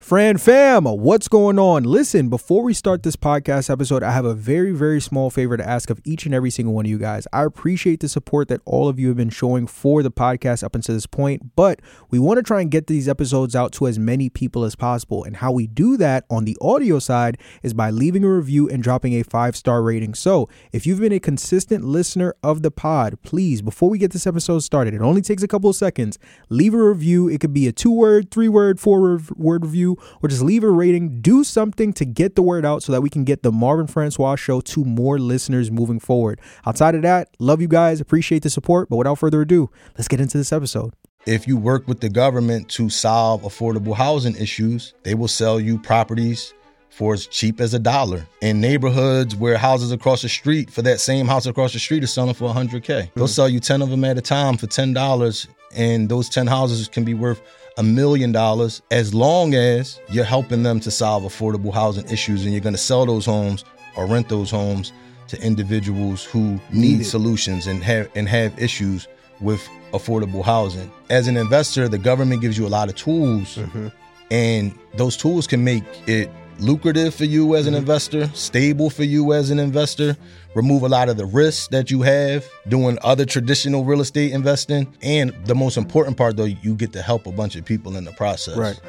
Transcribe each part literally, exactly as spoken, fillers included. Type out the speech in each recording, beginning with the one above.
Fran fam, what's going on? Listen, before we start this podcast episode, I have a very, very small favor to ask of each and every single one of you guys. I appreciate the support that all of you have been showing for the podcast up until this point, but we want to try and get these episodes out to as many people as possible. And how we do that on the audio side is by leaving a review and dropping a five-star rating. So if you've been a consistent listener of the pod, please, before we get this episode started, it only takes a couple of seconds, leave a review. It could be a two-word, three-word, four-word review, or just leave a rating. Do something to get the word out so that we can get the Marvin Francois Show to more listeners moving forward. Outside of that, love you guys, appreciate the support, but without further ado, let's get into this episode. If you work with the government to solve affordable housing issues, they will sell you properties for as cheap as a dollar in neighborhoods where houses across the street for that same house across the street is selling for one hundred K. Mm-hmm. They'll sell you ten of them at a time for ten dollars, and those ten houses can be worth a million dollars as long as you're helping them to solve affordable housing issues, and you're going to sell those homes or rent those homes to individuals who need solutions and have and have issues with affordable housing. As an investor, the government gives you a lot of tools, mm-hmm. and those tools can make it lucrative for you as an mm-hmm. investor, stable for you as an investor, remove a lot of the risks that you have doing other traditional real estate investing. And the most important part, though, you get to help a bunch of people in the process. Right.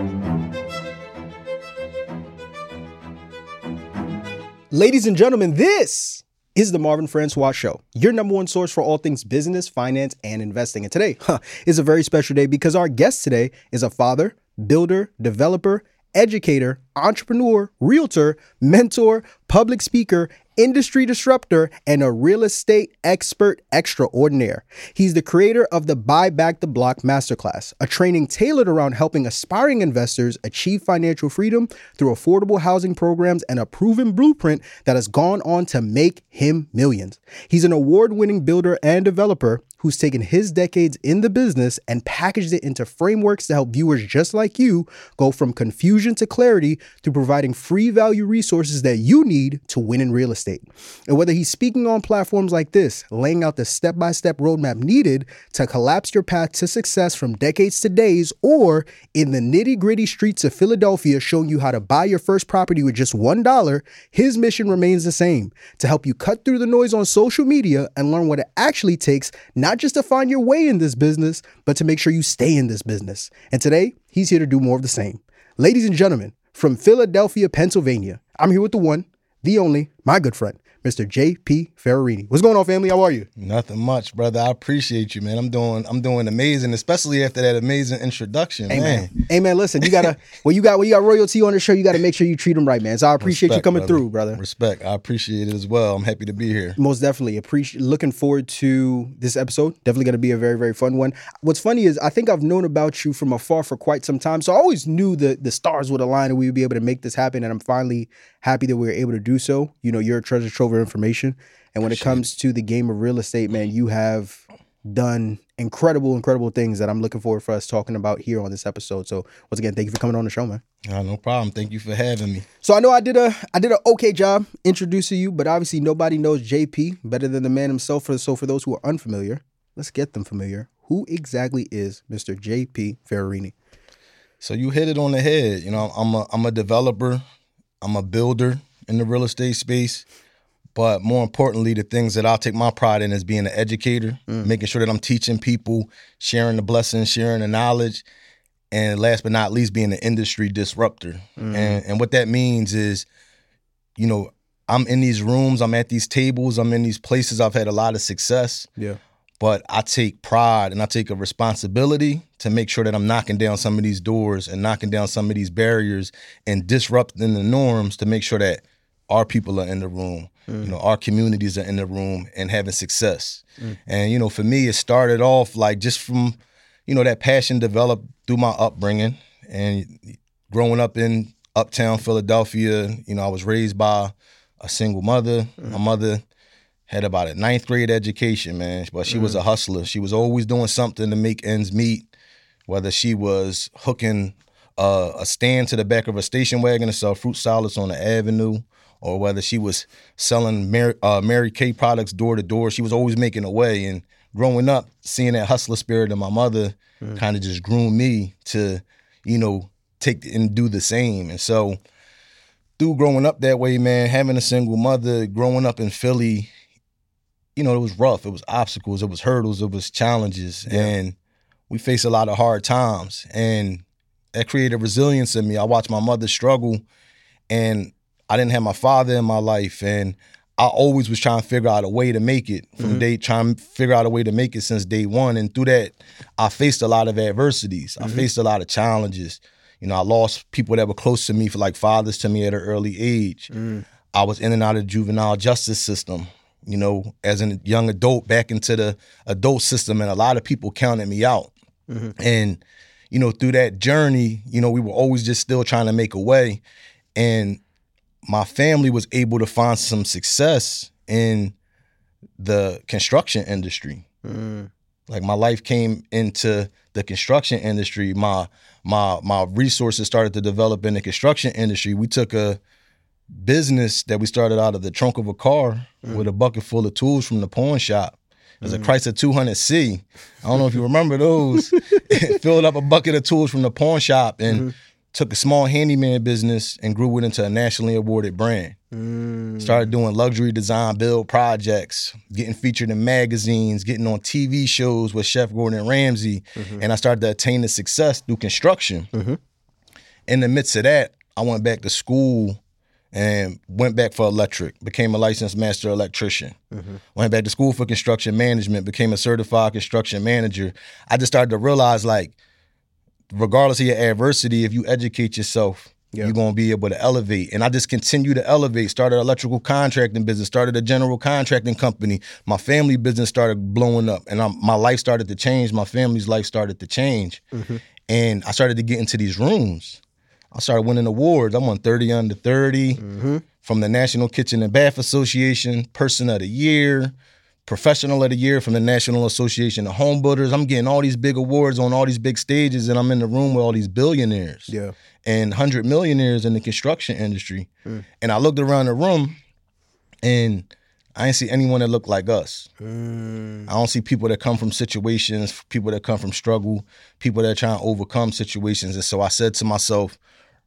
Ladies and gentlemen, this is the Marvin Francois Show, your number one source for all things business, finance, and investing. And today huh, is a very special day because our guest today is a father, builder, developer, educator, entrepreneur, realtor, mentor, public speaker, industry disruptor, and a real estate expert extraordinaire. He's the creator of the Buy Back the Block Masterclass, a training tailored around helping aspiring investors achieve financial freedom through affordable housing programs and a proven blueprint that has gone on to make him millions. He's an award-winning builder and developer who's taken his decades in the business and packaged it into frameworks to help viewers just like you go from confusion to clarity through providing free value resources that you need to win in real estate. And whether he's speaking on platforms like this, laying out the step-by-step roadmap needed to collapse your path to success from decades to days, or in the nitty-gritty streets of Philadelphia showing you how to buy your first property with just one dollar, his mission remains the same: to help you cut through the noise on social media and learn what it actually takes, not just to find your way in this business, but to make sure you stay in this business. And today, he's here to do more of the same. Ladies and gentlemen, from Philadelphia, Pennsylvania, I'm here with the one, the only, my good friend, Mister J P Ferrarini. What's going on, family? How are you? Nothing much, brother. I appreciate you, man. I'm doing I'm doing amazing, especially after that amazing introduction, Amen. man. Hey, man, listen, you gotta when you got when you got royalty on the show, you gotta make sure you treat them right, man. So I appreciate Respect, you coming brother. through, brother. Respect. I appreciate it as well. I'm happy to be here. Most definitely. Appreciate looking forward to this episode. Definitely gonna be a very, very fun one. What's funny is I think I've known about you from afar for quite some time. So I always knew that the stars would align and we would be able to make this happen. And I'm finally happy that we were able to do so. You know, you're a treasure trove of information. And when it comes to the game of real estate, man, you have done incredible, incredible things that I'm looking forward for us talking about here on this episode. So once again, thank you for coming on the show, man. Uh, no problem. Thank you for having me. So I know I did a I did an okay job introducing you, but obviously nobody knows J P better than the man himself. So for those who are unfamiliar, let's get them familiar. Who exactly is Mister J P Ferrarini? So you hit it on the head. You know, I'm a I'm a developer. I'm a builder in the real estate space. But more importantly, the things that I'll take my pride in is being an educator, mm. making sure that I'm teaching people, sharing the blessings, sharing the knowledge, and last but not least, being an industry disruptor. Mm. And, and what that means is, you know, I'm in these rooms, I'm at these tables, I'm in these places, I've had a lot of success. Yeah. But I take pride and I take a responsibility to make sure that I'm knocking down some of these doors and knocking down some of these barriers and disrupting the norms to make sure that our people are in the room. Mm. You know, our communities are in the room and having success. Mm. And, you know, for me, it started off like just from, you know, that passion developed through my upbringing and growing up in uptown Philadelphia. You know, I was raised by a single mother. Mm. My mother had about a ninth grade education, man, but she mm. was a hustler. She was always doing something to make ends meet, whether she was hooking uh, a stand to the back of a station wagon to sell fruit salads on the avenue, or whether she was selling Mary, uh, Mary Kay products door to door. She was always making a way. And growing up, seeing that hustler spirit in my mother mm. kind of just groomed me to, you know, take and do the same. And so through growing up that way, man, having a single mother, growing up in Philly, you know, it was rough. It was obstacles, it was hurdles, it was challenges. Yeah. And we faced a lot of hard times. And that created resilience in me. I watched my mother struggle, and I didn't have my father in my life. And I always was trying to figure out a way to make it from mm-hmm. day, trying to figure out a way to make it since day one. And through that, I faced a lot of adversities. Mm-hmm. I faced a lot of challenges. You know, I lost people that were close to me, for like fathers to me at an early age. Mm. I was in and out of the juvenile justice system, you know, as a young adult back into the adult system. And a lot of people counted me out. Mm-hmm. And, you know, through that journey, you know, we were always just still trying to make a way. And my family was able to find some success in the construction industry. Mm. Like my life came into the construction industry. My my my resources started to develop in the construction industry. We took a business that we started out of the trunk of a car mm. with a bucket full of tools from the pawn shop. It was mm. a Chrysler two hundred C. I don't know if you remember those. Filled up a bucket of tools from the pawn shop and mm-hmm. took a small handyman business and grew it into a nationally awarded brand. Mm. Started doing luxury design build projects, getting featured in magazines, getting on T V shows with Chef Gordon Ramsay. Mm-hmm. And I started to attain the success through construction. Mm-hmm. In the midst of that, I went back to school and went back for electric, became a licensed master electrician. Mm-hmm. Went back to school for construction management, became a certified construction manager. I just started to realize, like, regardless of your adversity, if you educate yourself, yeah. you're going to be able to elevate. And I just continue to elevate, started an electrical contracting business, started a general contracting company. My family business started blowing up, and I'm, my life started to change. My family's life started to change. Mm-hmm. And I started to get into these rooms. I started winning awards. I won thirty under thirty mm-hmm. from the National Kitchen and Bath Association, Person of the Year, Professional of the Year from the National Association of Home Builders. I'm getting all these big awards on all these big stages, and I'm in the room with all these billionaires yeah. and one hundred millionaires in the construction industry. Mm. And I looked around the room, and I didn't see anyone that looked like us. Mm. I don't see people that come from situations, people that come from struggle, people that are trying to overcome situations. And so I said to myself,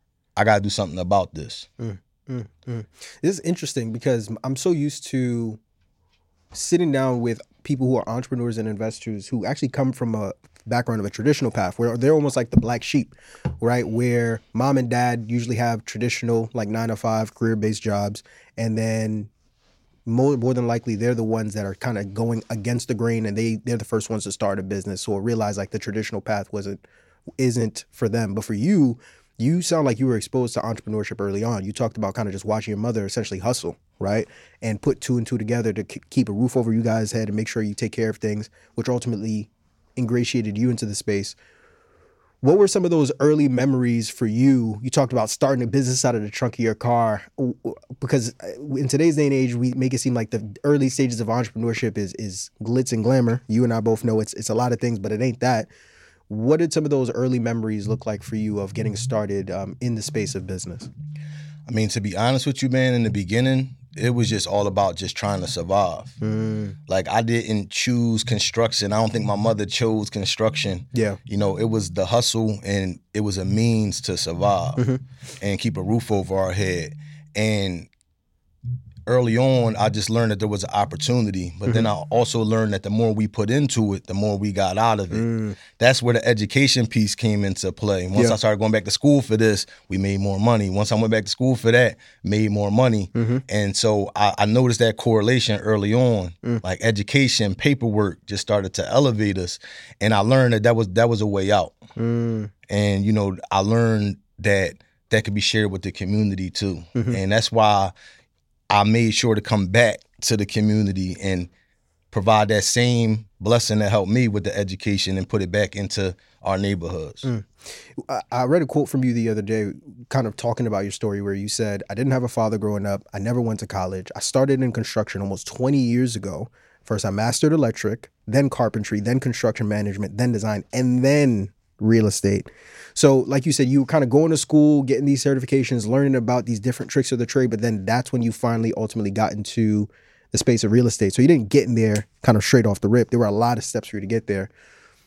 I got to do something about this. Mm, mm, mm. This is interesting because I'm so used to sitting down with people who are entrepreneurs and investors who actually come from a background of a traditional path where they're almost like the black sheep, right? Where mom and dad usually have traditional, like nine to five career-based jobs. And then more, more than likely, they're the ones that are kind of going against the grain, and they, they're the first ones to start a business or realize like the traditional path wasn't, isn't for them. But for you, you sound like you were exposed to entrepreneurship early on. You talked about kind of just watching your mother essentially hustle, right? And put two and two together to k- keep a roof over you guys' head and make sure you take care of things, which ultimately ingratiated you into the space. What were some of those early memories for you? You talked about starting a business out of the trunk of your car, because in today's day and age, we make it seem like the early stages of entrepreneurship is is glitz and glamour. You and I both know it's it's a lot of things, but it ain't that. What did some of those early memories look like for you of getting started um, in the space of business? I mean, to be honest with you, man, in the beginning, it was just all about just trying to survive. Mm. Like, I didn't choose construction. I don't think my mother chose construction. Yeah. You know, it was the hustle, and it was a means to survive mm-hmm. and keep a roof over our head. And early on, I just learned that there was an opportunity, but mm-hmm. then I also learned that the more we put into it, the more we got out of it. Mm. That's where the education piece came into play. Once yeah. I started going back to school for this, we made more money. Once I went back to school for that, made more money. Mm-hmm. And so I, I noticed that correlation early on. Mm. Like education, paperwork just started to elevate us. And I learned that that was, that was a way out. Mm. And, you know, I learned that that could be shared with the community too. Mm-hmm. And that's why I made sure to come back to the community and provide that same blessing that helped me with the education and put it back into our neighborhoods. Mm. I read a quote from you the other day kind of talking about your story where you said, I didn't have a father growing up. I never went to college. I started in construction almost twenty years ago. First, I mastered electric, then carpentry, then construction management, then design, and then real estate. So like you said, you were kind of going to school, getting these certifications, learning about these different tricks of the trade, but then that's when you finally ultimately got into the space of real estate. So you didn't get in there kind of straight off the rip. There were a lot of steps for you to get there.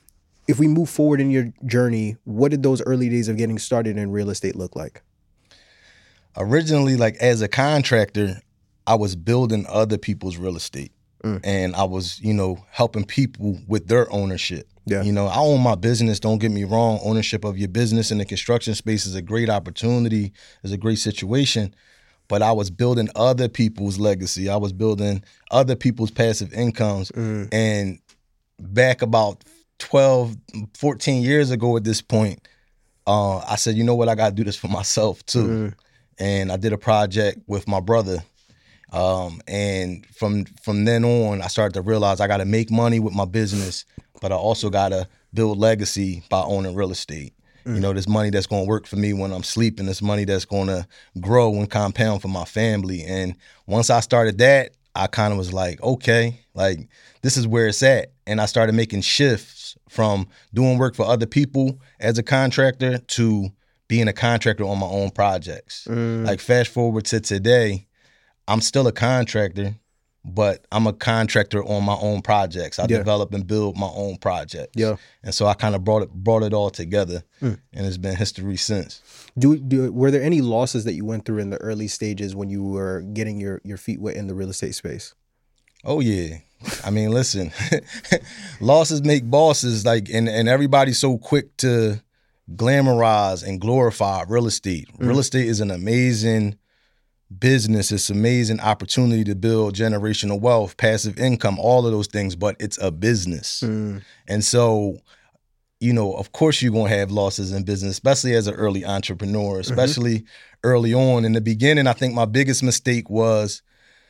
if we move forward in your journey, what did those early days of getting started in real estate look like? Originally, like as a contractor, I was building other people's real estate. Mm. And I was, you know, helping people with their ownership. Yeah. You know, I own my business, don't get me wrong. Ownership of your business in the construction space is a great opportunity, is a great situation. But I was building other people's legacy. I was building other people's passive incomes. Mm. And back about twelve, fourteen years ago at this point, uh, I said, you know what, I got to do this for myself too. Mm. And I did a project with my brother. Um, and from from then on, I started to realize I got to make money with my business, but I also got to build legacy by owning real estate. Mm. You know, there's money that's going to work for me when I'm sleeping. There's money that's going to grow and compound for my family. And once I started that, I kind of was like, okay, like this is where it's at. And I started making shifts from doing work for other people as a contractor to being a contractor on my own projects. Mm. Like fast forward to today, I'm still a contractor, but I'm a contractor on my own projects. I yeah. develop and build my own projects. Yeah. And so I kind of brought it brought it all together, mm. and it's been history since. Do, do were there any losses that you went through in the early stages when you were getting your, your feet wet in the real estate space? Oh, yeah. I mean, listen, losses make bosses, like, and, and everybody's so quick to glamorize and glorify real estate. Mm. Real estate is an amazing business. It's an amazing opportunity to build generational wealth, passive income, all of those things, but it's a business. Mm. And so, you know, of course you're going to have losses in business, especially as an early entrepreneur, especially mm-hmm. early on. In the beginning, I think my biggest mistake was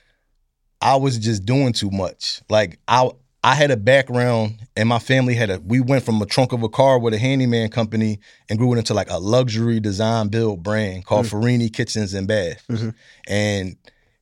I was just doing too much. Like I I had a background and my family had a, we went from a trunk of a car with a handyman company and grew it into like a luxury design build brand called mm-hmm. Farini Kitchens and Baths. Mm-hmm. And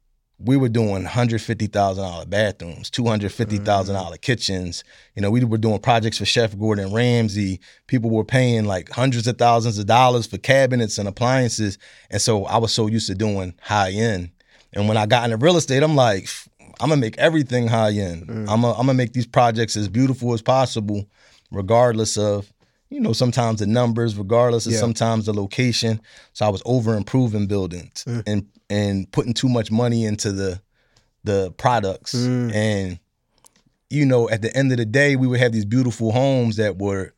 we were doing one hundred fifty thousand dollars bathrooms, two hundred fifty thousand dollars mm-hmm. kitchens. You know, we were doing projects for Chef Gordon Ramsay. People were paying like hundreds of thousands of dollars for cabinets and appliances. And so I was so used to doing high end. And when I got into real estate, I'm like, I'm gonna make everything high end. Mm. I'm gonna I'm gonna make these projects as beautiful as possible, regardless of, you know, sometimes the numbers, regardless of yeah. sometimes the location. So I was over improving buildings mm. and and putting too much money into the the products. Mm. And, you know, at the end of the day, we would have these beautiful homes that were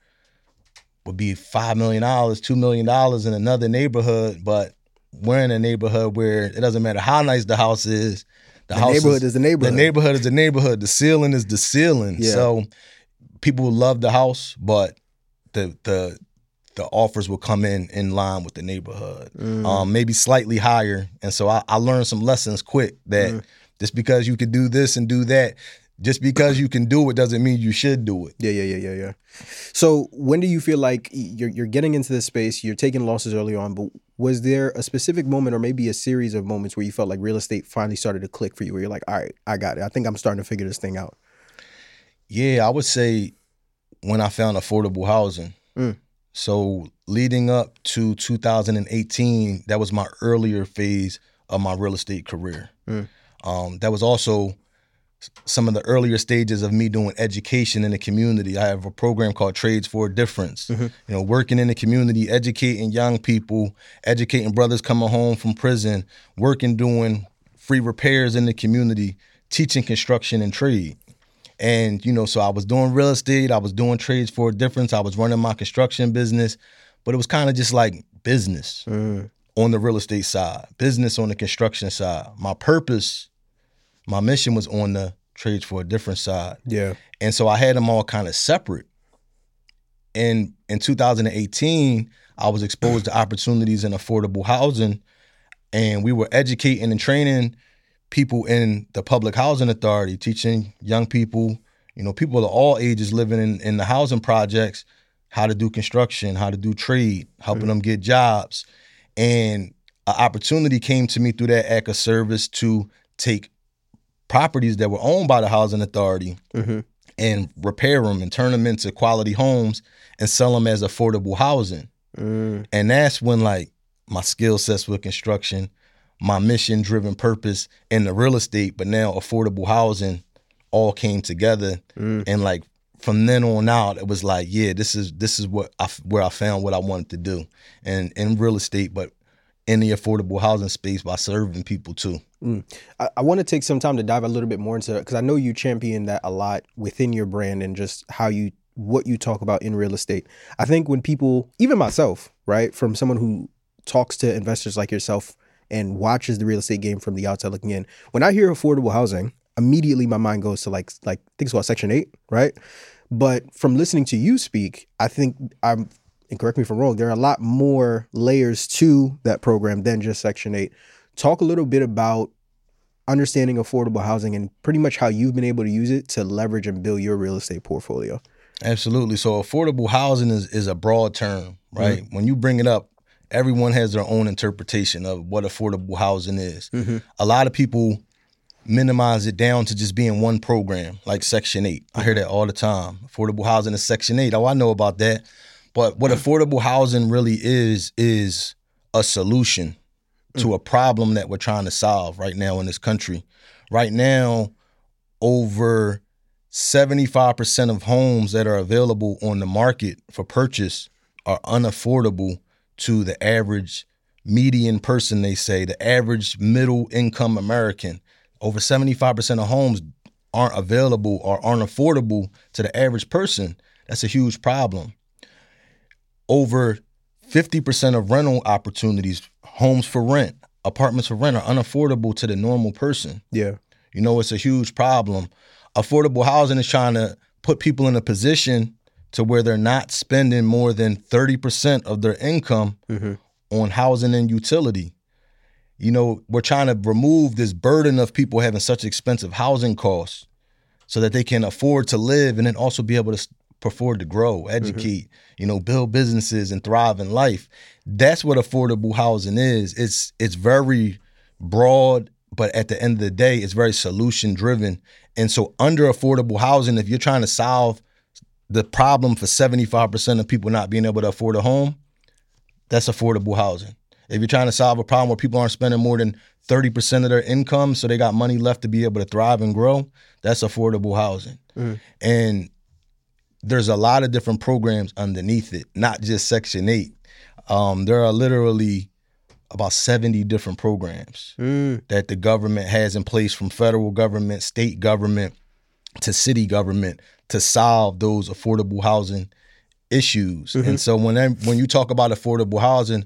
would be five million dollars, two million dollars in another neighborhood, but we're in a neighborhood where it doesn't matter how nice the house is. The, the neighborhood is, is the neighborhood. The neighborhood is the neighborhood. The ceiling is the ceiling. Yeah. So people love the house, but the the the offers will come in in line with the neighborhood, mm. um, maybe slightly higher. And so I, I learned some lessons quick that mm. just because you can do this and do that, just because you can do it doesn't mean you should do it. Yeah, yeah, yeah, yeah, yeah. So when do you feel like you're you're getting into this space, you're taking losses early on, but was there a specific moment or maybe a series of moments where you felt like real estate finally started to click for you, where you're like, all right, I got it. I think I'm starting to figure this thing out? Yeah, I would say when I found affordable housing. Mm. So leading up to two thousand eighteen, that was my earlier phase of my real estate career. Mm. Um, that was also some of the earlier stages of me doing education in the community. I have a program called Trades for a Difference. Mm-hmm. You know, working in the community, educating young people, educating brothers coming home from prison, working doing free repairs in the community, teaching construction and trade. And, you know, so I was doing real estate, I was doing Trades for a Difference, I was running my construction business, but it was kind of just like business mm. on the real estate side, business on the construction side. My purpose, my mission was on the Trades for a Difference side. Yeah. And so I had them all kind of separate. And in two thousand eighteen, I was exposed to opportunities in affordable housing, and we were educating and training people in the public housing authority, teaching young people, you know, people of all ages living in, in the housing projects, how to do construction, how to do trade, helping mm-hmm. them get jobs. And an opportunity came to me through that act of service to take properties that were owned by the housing authority mm-hmm. and repair them and turn them into quality homes and sell them as affordable housing. Mm. And that's when like my skill sets with construction, my mission driven purpose in the real estate, but now affordable housing all came together. Mm. And like from then on out, it was like, yeah, this is this is what I, where I found what I wanted to do, and in real estate, but in the affordable housing space by serving people too. Mm. I, I want to take some time to dive a little bit more into that, because I know you champion that a lot within your brand and just how you what you talk about in real estate. I think when people, even myself, right, from someone who talks to investors like yourself and watches the real estate game from the outside looking in, when I hear affordable housing, immediately my mind goes to like like I think it's called Section eight, right? But from listening to you speak, I think I'm, and correct me if I'm wrong, there are a lot more layers to that program than just Section eight. Talk a little bit about understanding affordable housing and pretty much how you've been able to use it to leverage and build your real estate portfolio. Absolutely. So affordable housing is, is a broad term, right? Mm-hmm. When you bring it up, everyone has their own interpretation of what affordable housing is. Mm-hmm. A lot of people minimize it down to just being one program, like Section eight. I hear that all the time. Affordable housing is Section eight. Oh, I know about that. But what affordable housing really is, is a solution to mm. a problem that we're trying to solve right now in this country. Right now, over seventy-five percent of homes that are available on the market for purchase are unaffordable to the average median person, they say, the average middle income American. Over seventy-five percent of homes aren't available or aren't affordable to the average person. That's a huge problem. Over fifty percent of rental opportunities, homes for rent, apartments for rent, are unaffordable to the normal person. Yeah. You know, it's a huge problem. Affordable housing is trying to put people in a position to where they're not spending more than thirty percent of their income mm-hmm. on housing and utility. You know, we're trying to remove this burden of people having such expensive housing costs so that they can afford to live and then also be able to afford to grow, educate, mm-hmm. you know, build businesses and thrive in life. That's what affordable housing is. It's it's very broad, but at the end of the day, it's very solution driven. And so under affordable housing, if you're trying to solve the problem for seventy-five percent of people not being able to afford a home, that's affordable housing. If you're trying to solve a problem where people aren't spending more than thirty percent of their income so they got money left to be able to thrive and grow, that's affordable housing. Mm. And there's a lot of different programs underneath it, not just Section eight. Um, there are literally about seventy different programs mm. that the government has in place, from federal government, state government, to city government, to solve those affordable housing issues. Mm-hmm. And so when I, when you talk about affordable housing,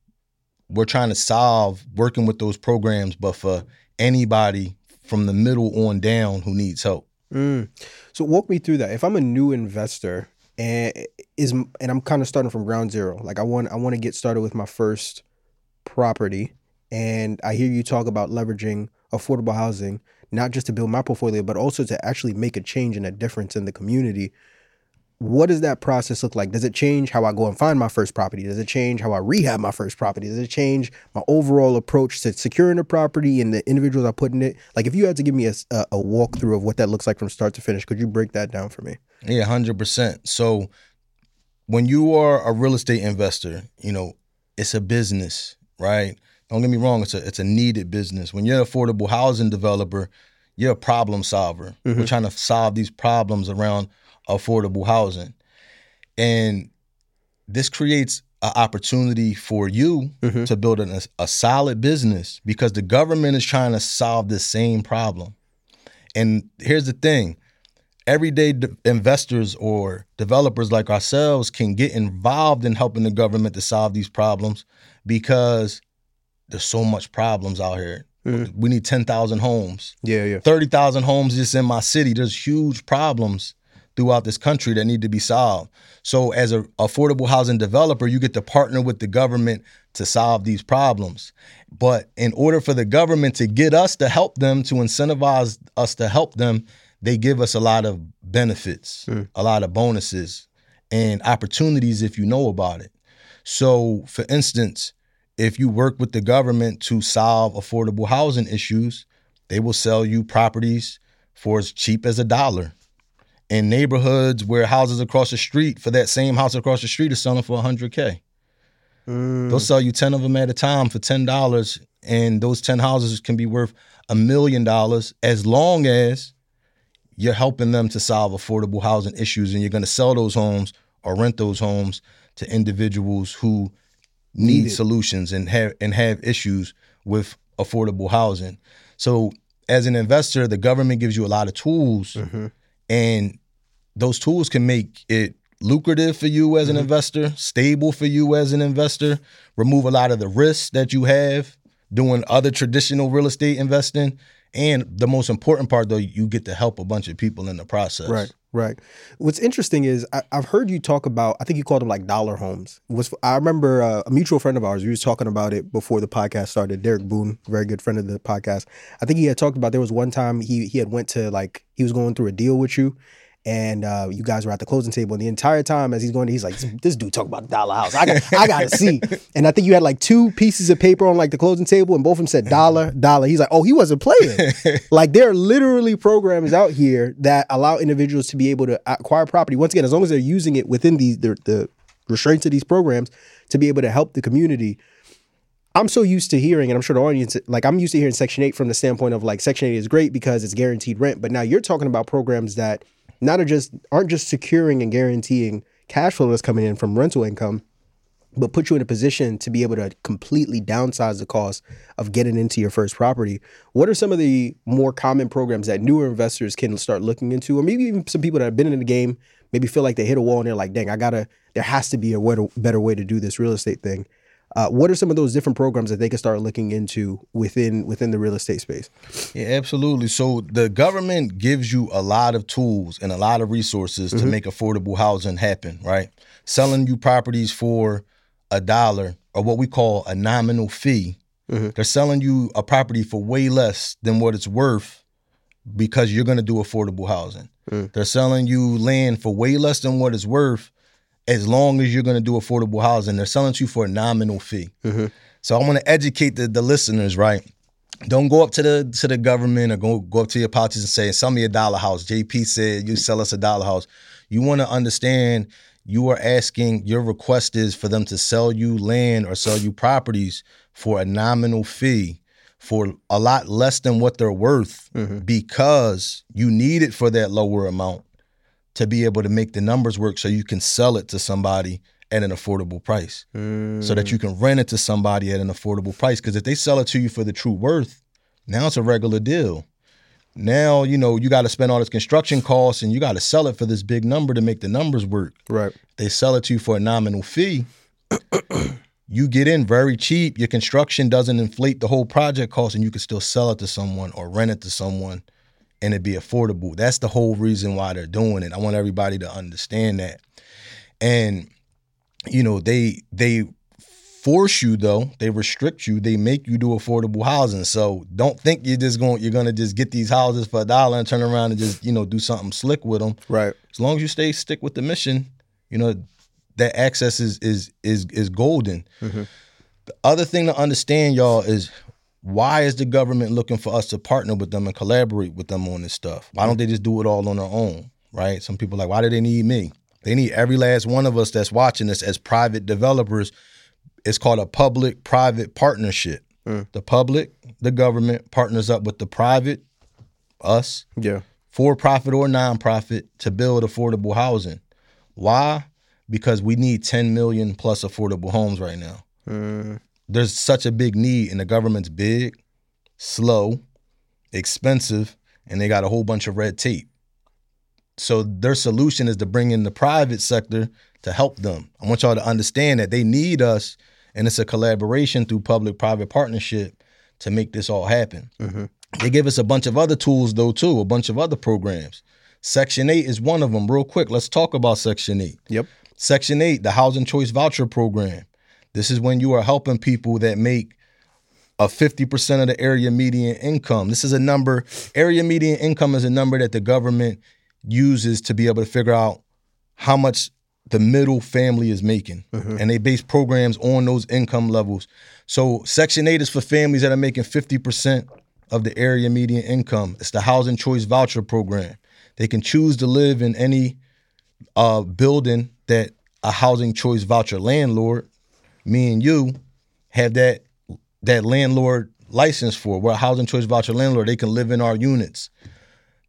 we're trying to solve working with those programs, but for anybody from the middle on down who needs help. Mm. So walk me through that. If I'm a new investor and is and I'm kind of starting from ground zero, like I want I want to get started with my first property, and I hear you talk about leveraging affordable housing, not just to build my portfolio, but also to actually make a change and a difference in the community. What does that process look like? Does it change how I go and find my first property? Does it change how I rehab my first property? Does it change my overall approach to securing a property and the individuals I put in it? Like, if you had to give me a, a, a walkthrough of what that looks like from start to finish, could you break that down for me? Yeah, one hundred percent. So when you are a real estate investor, you know, it's a business, right? Don't get me wrong, it's a it's a needed business. When you're an affordable housing developer, you're a problem solver. Mm-hmm. We're trying to solve these problems around affordable housing. And this creates an opportunity for you mm-hmm. to build a, a solid business, because the government is trying to solve the same problem. And here's the thing. Everyday de- investors or developers like ourselves can get involved in helping the government to solve these problems, because there's so much problems out here. Mm-hmm. We need ten thousand homes. Yeah, yeah. thirty thousand homes just in my city. There's huge problems throughout this country that need to be solved. So as an affordable housing developer, you get to partner with the government to solve these problems. But in order for the government to get us to help them, to incentivize us to help them, they give us a lot of benefits, mm. a lot of bonuses and opportunities if you know about it. So for instance, if you work with the government to solve affordable housing issues, they will sell you properties for as cheap as a dollar. In neighborhoods where houses across the street for that same house across the street is selling for one hundred K. Mm. They'll sell you ten of them at a time for ten dollars, and those ten houses can be worth a million dollars as long as you're helping them to solve affordable housing issues, and you're going to sell those homes or rent those homes to individuals who need, need solutions and have and have issues with affordable housing. So as an investor, the government gives you a lot of tools, mm-hmm. and those tools can make it lucrative for you as an mm-hmm. investor, stable for you as an investor, remove a lot of the risks that you have doing other traditional real estate investing. And the most important part, though, you get to help a bunch of people in the process. Right, right. What's interesting is I, I've heard you talk about, I think you called them like dollar homes. Was I remember uh, a mutual friend of ours, we was talking about it before the podcast started, Derek Boone, very good friend of the podcast. I think he had talked about there was one time he he had went to like, he was going through a deal with you, and uh, you guys were at the closing table, and the entire time as he's going, he's like, "This dude talk about dollar house. I got, I got to see." And I think you had like two pieces of paper on like the closing table, and both of them said dollar, dollar. He's like, "Oh, he wasn't playing." Like there are literally programs out here that allow individuals to be able to acquire property. Once again, as long as they're using it within the the, the restraints of these programs, to be able to help the community. I'm so used to hearing, and I'm sure the audience, like I'm used to hearing Section eight from the standpoint of like Section eight is great because it's guaranteed rent, but now you're talking about programs that not are just aren't just securing and guaranteeing cash flow that's coming in from rental income, but put you in a position to be able to completely downsize the cost of getting into your first property. What are some of the more common programs that newer investors can start looking into, or maybe even some people that have been in the game, maybe feel like they hit a wall and they're like, dang, I gotta, there has to be a better way to do this real estate thing. Uh, what are some of those different programs that they can start looking into within within the real estate space? Yeah, absolutely. So the government gives you a lot of tools and a lot of resources mm-hmm. to make affordable housing happen, right? Selling you properties for a dollar or what we call a nominal fee. Mm-hmm. They're selling you a property for way less than what it's worth because you're going to do affordable housing. Mm. They're selling you land for way less than what it's worth as long as you're going to do affordable housing. They're selling to you for a nominal fee. Mm-hmm. So I want to educate the, the listeners, right? Don't go up to the to the government or go, go up to your politicians and say, sell me a dollar house. J P said, you sell us a dollar house. You want to understand you are asking, your request is for them to sell you land or sell you properties for a nominal fee for a lot less than what they're worth mm-hmm. because you need it for that lower amount to be able to make the numbers work so you can sell it to somebody at an affordable price mm. so that you can rent it to somebody at an affordable price. Because if they sell it to you for the true worth, now it's a regular deal. Now, you know, you got to spend all this construction costs and you got to sell it for this big number to make the numbers work. Right. If they sell it to you for a nominal fee, you get in very cheap. Your construction doesn't inflate the whole project cost and you can still sell it to someone or rent it to someone and it be affordable. That's the whole reason why they're doing it. I want everybody to understand that. And, you know, they they force you though, they restrict you, they make you do affordable housing. So don't think you're just going you're gonna just get these houses for a dollar and turn around and just, you know, do something slick with them. Right. As long as you stay stick with the mission, you know, that access is is is is golden. Mm-hmm. The other thing to understand, y'all, is why is the government looking for us to partner with them and collaborate with them on this stuff? Why don't they just do it all on their own, right? Some people are like, why do they need me? They need every last one of us that's watching this as private developers. It's called a public-private partnership. Mm. The public, the government, partners up with the private, us, yeah, for-profit or nonprofit, to build affordable housing. Why? Because we need ten million plus affordable homes right now. Mm. There's such a big need, and the government's big, slow, expensive, and they got a whole bunch of red tape. So their solution is to bring in the private sector to help them. I want y'all to understand that they need us, and it's a collaboration through public-private partnership to make this all happen. Mm-hmm. They give us a bunch of other tools, though, too, a bunch of other programs. Section eight is one of them. Real quick, let's talk about Section eight. Yep. Section eight, the Housing Choice Voucher Program. This is when you are helping people that make a fifty percent of the area median income. This is a number, area median income is a number that the government uses to be able to figure out how much the middle family is making. Mm-hmm. And they base programs on those income levels. So Section eight is for families that are making fifty percent of the area median income. It's the Housing Choice Voucher Program. They can choose to live in any uh, building that a Housing Choice Voucher landlord, me and you, have that that landlord license for. We're a Housing Choice Voucher landlord. They can live in our units.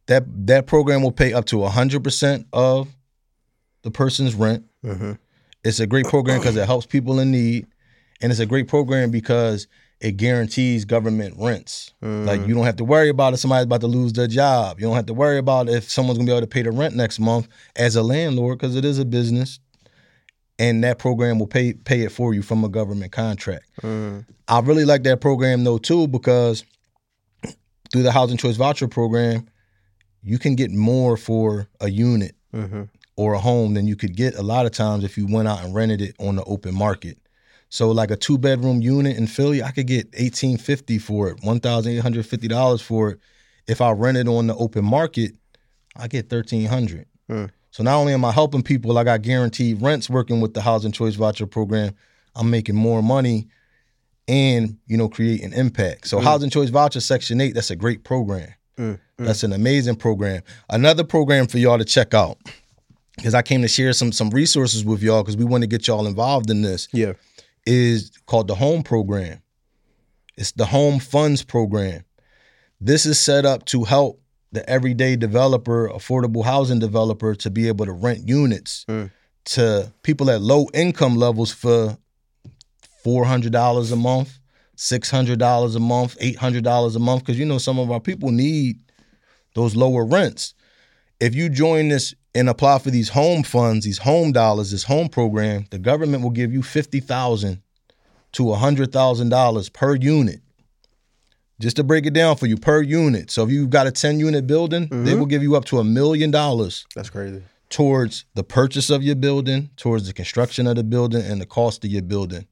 that that program will pay up to one hundred percent of the person's rent. Mm-hmm. It's a great program because it helps people in need. And it's a great program because it guarantees government rents. Mm. Like, you don't have to worry about if somebody's about to lose their job. You don't have to worry about if someone's going to be able to pay the rent next month as a landlord, because it is a business. And that program will pay pay it for you from a government contract. Mm. I really like that program, though, too, because through the Housing Choice Voucher Program, you can get more for a unit mm-hmm. or a home than you could get a lot of times if you went out and rented it on the open market. So like a two bedroom unit in Philly, I could get eighteen hundred fifty dollars for it, one thousand eight hundred fifty dollars for it. If I rent it on the open market, I get thirteen hundred dollars. Mm. So not only am I helping people, I got guaranteed rents working with the Housing Choice Voucher Program. I'm making more money and, you know, creating impact. So mm. Housing Choice Voucher Section eight, that's a great program. Mm. Mm. That's an amazing program. Another program for y'all to check out, because I came to share some some resources with y'all because we want to get y'all involved in this. Yeah. Is called the Home Program. It's the Home Funds Program. This is set up to help the everyday developer, affordable housing developer, to be able to rent units mm. to people at low income levels for four hundred dollars a month, six hundred dollars a month, eight hundred dollars a month, because you know some of our people need those lower rents. If you join this and apply for these home funds, these home dollars, this home program, the government will give you fifty thousand dollars to one hundred thousand dollars per unit. Just to break it down for you, per unit. So if you've got a ten unit building, mm-hmm. they will give you up to a million dollars. That's crazy. Towards the purchase of your building, towards the construction of the building, and the cost of your building.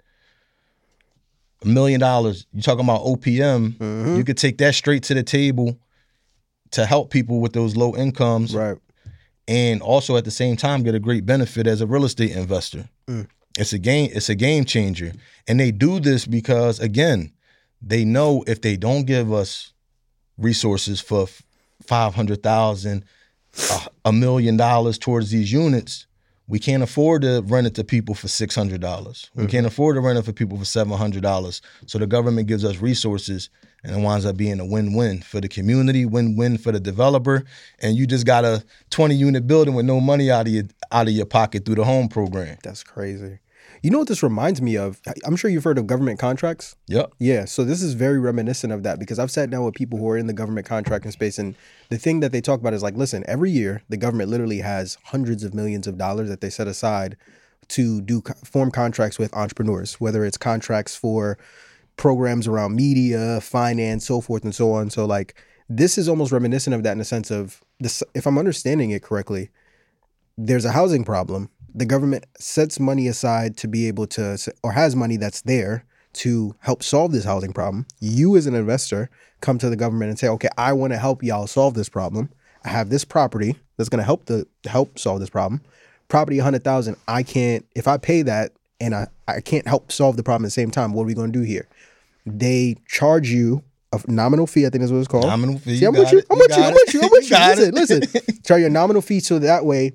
A million dollars, you're talking about O P M, mm-hmm. you could take that straight to the table to help people with those low incomes. Right. And also at the same time get a great benefit as a real estate investor. Mm. It's a game, it's a game changer. And they do this because, again, they know if they don't give us resources for five hundred thousand dollars, a million dollars towards these units, we can't afford to rent it to people for six hundred dollars. We mm-hmm. can't afford to rent it for people for seven hundred dollars. So the government gives us resources, and it winds up being a win-win for the community, win-win for the developer, and you just got a twenty unit building with no money out of your out of your pocket through the home program. That's crazy. You know what this reminds me of? I'm sure you've heard of government contracts. Yep. Yeah. So this is very reminiscent of that, because I've sat down with people who are in the government contracting space, and the thing that they talk about is like, listen, every year the government literally has hundreds of millions of dollars that they set aside to do form contracts with entrepreneurs, whether it's contracts for programs around media, finance, so forth and so on. So like, this is almost reminiscent of that in the sense of this. If I'm understanding it correctly, there's a housing problem. The government sets money aside to be able to, or has money that's there to help solve this housing problem. You as an investor come to the government and say, okay, I want to help y'all solve this problem. I have this property that's going to help the help solve this problem. Property one hundred thousand dollars, I can't, if I pay that and I, I can't help solve the problem at the same time, what are we going to do here? They charge you a nominal fee, I think is what it's called. Nominal fee. See, I'm with you. I'm with you. I'm with you. I'm with you. Listen, listen. Charge you a nominal fee so that way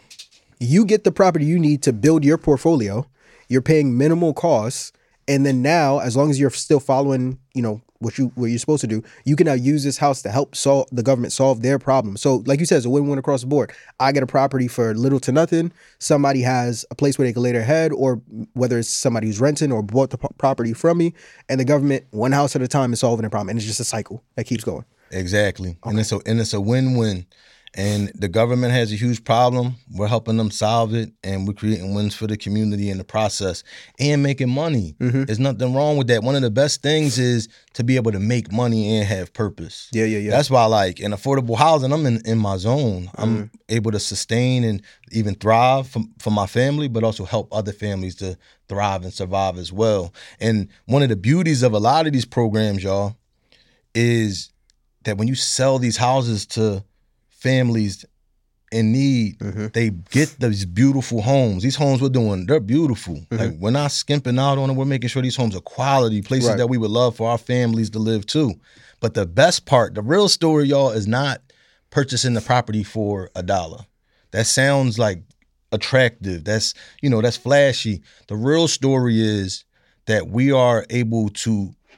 you get the property you need to build your portfolio. You're paying minimal costs. And then now, as long as you're still following, you know, what you what you're supposed to do, you can now use this house to help solve the government solve their problem. So like you said, it's a win-win across the board. I get a property for little to nothing. Somebody has a place where they can lay their head, or whether it's somebody who's renting or bought the property from me, and the government, one house at a time, is solving their problem. And it's just a cycle that keeps going. Exactly. Okay. And it's a and it's a win-win. And the government has a huge problem. We're helping them solve it, and we're creating wins for the community in the process and making money. Mm-hmm. There's nothing wrong with that. One of the best things is to be able to make money and have purpose. Yeah, yeah, yeah. That's why, like, in affordable housing, I'm in, in my zone. I'm mm-hmm. able to sustain and even thrive for, for my family, but also help other families to thrive and survive as well. And one of the beauties of a lot of these programs, y'all, is that when you sell these houses to families in need, mm-hmm. they get these beautiful homes. These homes we're doing, they're beautiful. Mm-hmm. Like, we're not skimping out on them. We're making sure these homes are quality, places right. that we would love for our families to live too. But the best part, the real story, y'all, is not purchasing the property for a dollar. That sounds like attractive. That's, you know, that's flashy. The real story is that we are able to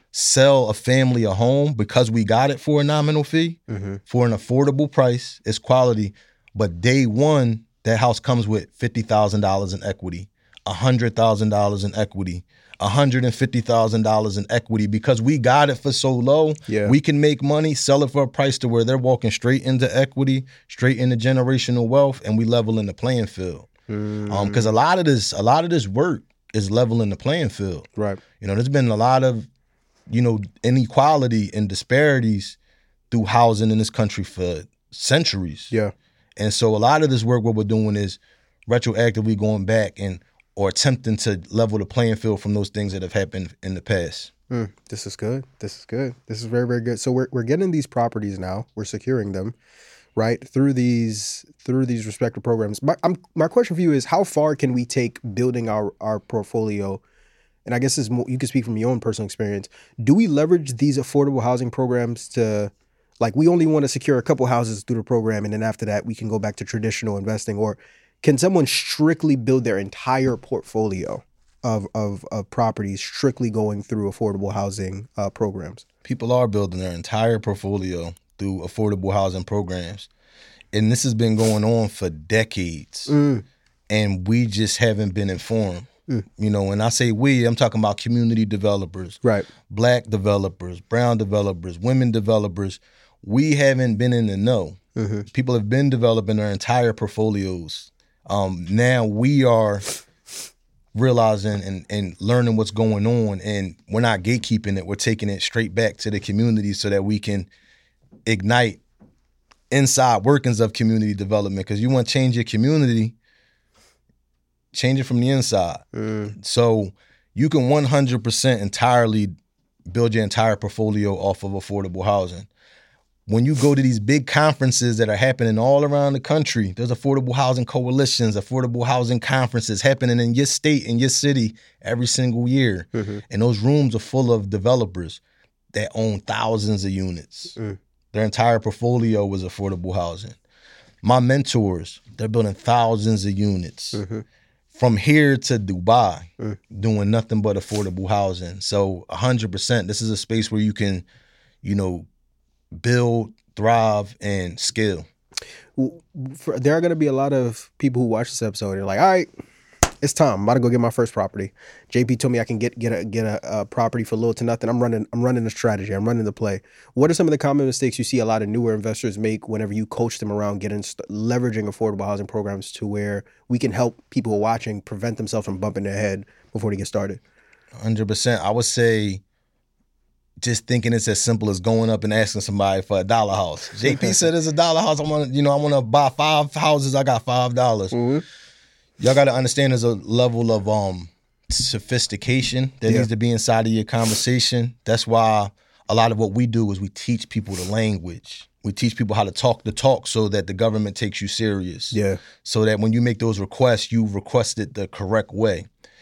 sell a family a home because we got it for a nominal fee, mm-hmm. for an affordable price. It's quality. But day one, that house comes with fifty thousand dollars in equity, one hundred thousand dollars in equity, one hundred fifty thousand dollars in equity. Because we got it for so low, yeah. we can make money, sell it for a price to where they're walking straight into equity, straight into generational wealth, and we level in the playing field. Mm. Um, because a lot of this, a lot of this work is leveling the playing field. Right. You know, there's been a lot of, you know, inequality and disparities through housing in this country for centuries. Yeah. And so a lot of this work, what we're doing is retroactively going back and or attempting to level the playing field from those things that have happened in the past. Mm, this is good. This is good. This is very, very good. So we're we're getting these properties now. We're securing them, right, through these through these respective programs. My I'm, my question for you is, how far can we take building our our portfolio? And I guess this is more, you can speak from your own personal experience. Do we leverage these affordable housing programs to, like, we only want to secure a couple houses through the program, and then after that we can go back to traditional investing? Or can someone strictly build their entire portfolio of of, of properties strictly going through affordable housing uh, programs? People are building their entire portfolio through affordable housing programs. And this has been going on for decades. Mm. And we just haven't been informed. Mm. You know, when I say we, I'm talking about community developers, right? Black developers, brown developers, women developers. We haven't been in the know. Mm-hmm. People have been developing their entire portfolios. Um, now we are realizing and, and learning what's going on, and we're not gatekeeping it. We're taking it straight back to the community so that we can ignite inside workings of community development. Because you want to change your community, change it from the inside. Mm. So you can one hundred percent entirely build your entire portfolio off of affordable housing. When you go to these big conferences that are happening all around the country, there's affordable housing coalitions, affordable housing conferences happening in your state, in your city every single year. Mm-hmm. And those rooms are full of developers that own thousands of units. Mm. Their entire portfolio was affordable housing. My mentors, they're building thousands of units. Mm-hmm. From here to Dubai, mm. doing nothing but affordable housing. So one hundred percent, this is a space where you can, you know, build, thrive, and scale. For, there are going to be a lot of people who watch this episode. They're like, all right, it's time. I'm about to go get my first property. J P told me I can get get a get a, a property for little to nothing. I'm running I'm running a strategy. I'm running the play. What are some of the common mistakes you see a lot of newer investors make whenever you coach them around getting leveraging affordable housing programs to where we can help people who are watching prevent themselves from bumping their head before they get started? one hundred percent. I would say just thinking it's as simple as going up and asking somebody for a dollar house. J P said it's a dollar house. I want to, you know, I want to buy five houses. I got five dollars. Mm-hmm. Y'all got to understand there's a level of um sophistication that yeah. needs to be inside of your conversation. That's why a lot of what we do is we teach people the language. We teach people how to talk the talk so that the government takes you serious. Yeah. So that when you make those requests, you request it the correct way.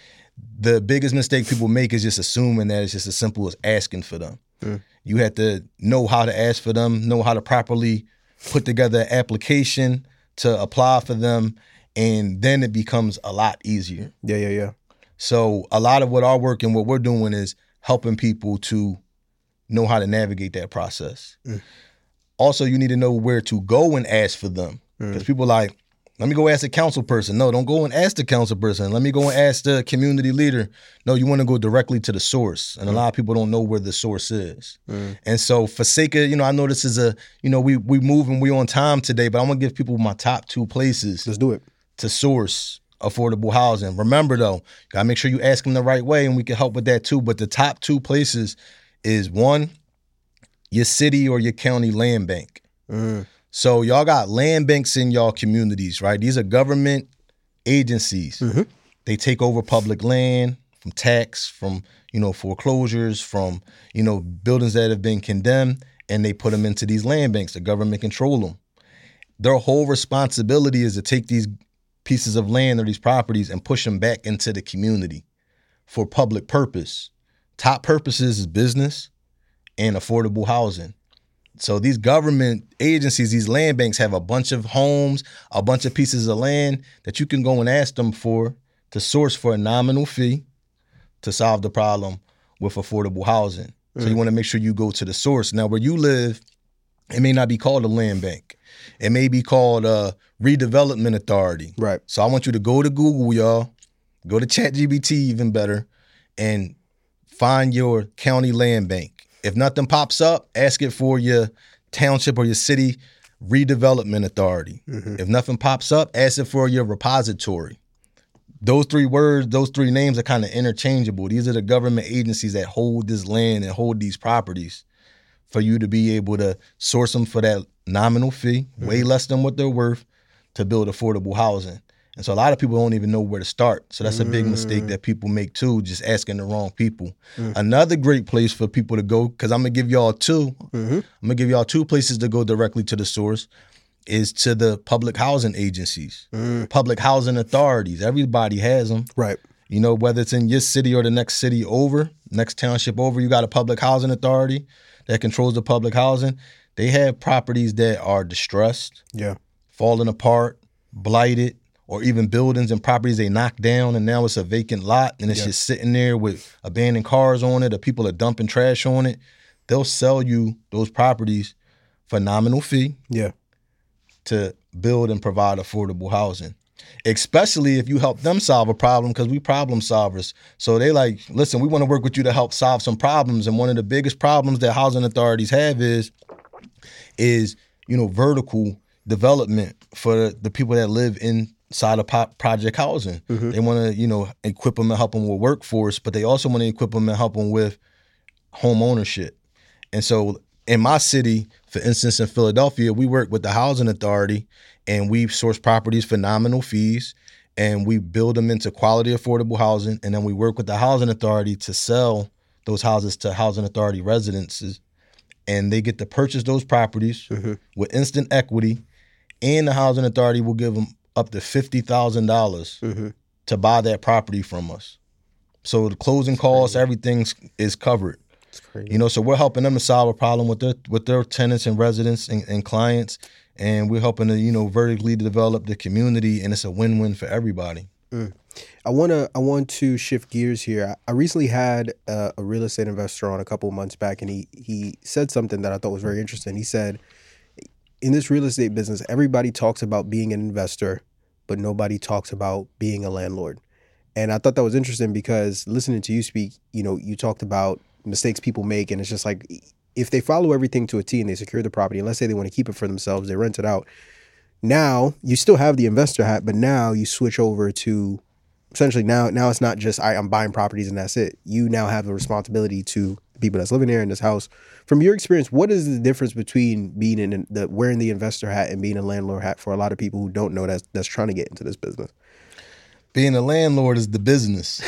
The biggest mistake people make is just assuming that it's just as simple as asking for them. Mm. You have to know how to ask for them, know how to properly put together an application to apply for them, and then it becomes a lot easier. Yeah, yeah, yeah. So a lot of what our work and what we're doing is helping people to know how to navigate that process. Mm. Also, you need to know where to go and ask for them. Because mm. people are like, let me go ask the council person. No, don't go and ask the council person. Let me go and ask the community leader. No, you want to go directly to the source. And mm. a lot of people don't know where the source is. Mm. And so for sake of, you know, I know this is a, you know, we we move and we on time today, but I'm going to give people my top two places. Let's do it. To source affordable housing. Remember though, you got to make sure you ask them the right way, and we can help with that too. But the top two places is one, your city or your county land bank. Mm. So y'all got land banks in y'all communities, right? These are government agencies. Mm-hmm. They take over public land from tax, from, you know, foreclosures, from, you know, buildings that have been condemned, and they put them into these land banks. The government control them. Their whole responsibility is to take these pieces of land or these properties and push them back into the community for public purpose. Top purposes is business and affordable housing. So these government agencies, these land banks have a bunch of homes, a bunch of pieces of land that you can go and ask them for to source for a nominal fee to solve the problem with affordable housing. So mm. you want to make sure you go to the source. Now, where you live, it may not be called a land bank. It may be called a redevelopment authority. Right. So I want you to go to Google, y'all, go to ChatGPT even better, and find your county land bank. If nothing pops up, ask it for your township or your city redevelopment authority. Mm-hmm. If nothing pops up, ask it for your repository. Those three words, those three names are kind of interchangeable. These are the government agencies that hold this land and hold these properties for you to be able to source them for that nominal fee, mm-hmm. way less than what they're worth, to build affordable housing. And so a lot of people don't even know where to start. So that's a big mm. mistake that people make too, just asking the wrong people. Mm. Another great place for people to go, because I'm going to give y'all two, mm-hmm. I'm going to give y'all two places to go directly to the source, is to the public housing agencies, mm. public housing authorities. Everybody has them. Right. You know, whether it's in your city or the next city over, next township over, you got a public housing authority that controls the public housing. They have properties that are distressed, yeah, falling apart, blighted, or even buildings and properties they knocked down and now it's a vacant lot and it's yeah. just sitting there with abandoned cars on it or people are dumping trash on it. They'll sell you those properties for nominal fee yeah. to build and provide affordable housing, especially if you help them solve a problem, because we problem solvers. So they like, listen, we want to work with you to help solve some problems. And one of the biggest problems that housing authorities have is, is you know, vertical development for the people that live in side of project housing. Mm-hmm. They want to, you know, equip them and help them with workforce, but they also want to equip them and help them with home ownership. And so in my city, for instance, in Philadelphia, we work with the housing authority and we source properties for nominal fees and we build them into quality affordable housing. And then we work with the housing authority to sell those houses to housing authority residences. And they get to purchase those properties mm-hmm. with instant equity, and the housing authority will give them up to fifty thousand dollars mm-hmm. to buy that property from us. So the closing costs, everything is covered. That's crazy. You know, so we're helping them to solve a problem with their with their tenants and residents and, and clients, and we're helping to, you know, vertically develop the community, and it's a win-win for everybody. Mm. I want to I want to shift gears here. I recently had a, a real estate investor on a couple of months back, and he he said something that I thought was very interesting. He said, in this real estate business, everybody talks about being an investor, but nobody talks about being a landlord. And I thought that was interesting because listening to you speak, you know, you talked about mistakes people make, and it's just like, if they follow everything to a T and they secure the property, and let's say they want to keep it for themselves, they rent it out. Now you still have the investor hat, but now you switch over to essentially now, now it's not just I, I'm buying properties and that's it. You now have a responsibility to the people that's living there in this house. From your experience, what is the difference between being in the wearing the investor hat and being a landlord hat for a lot of people who don't know that's that's trying to get into this business? Being a landlord is the business.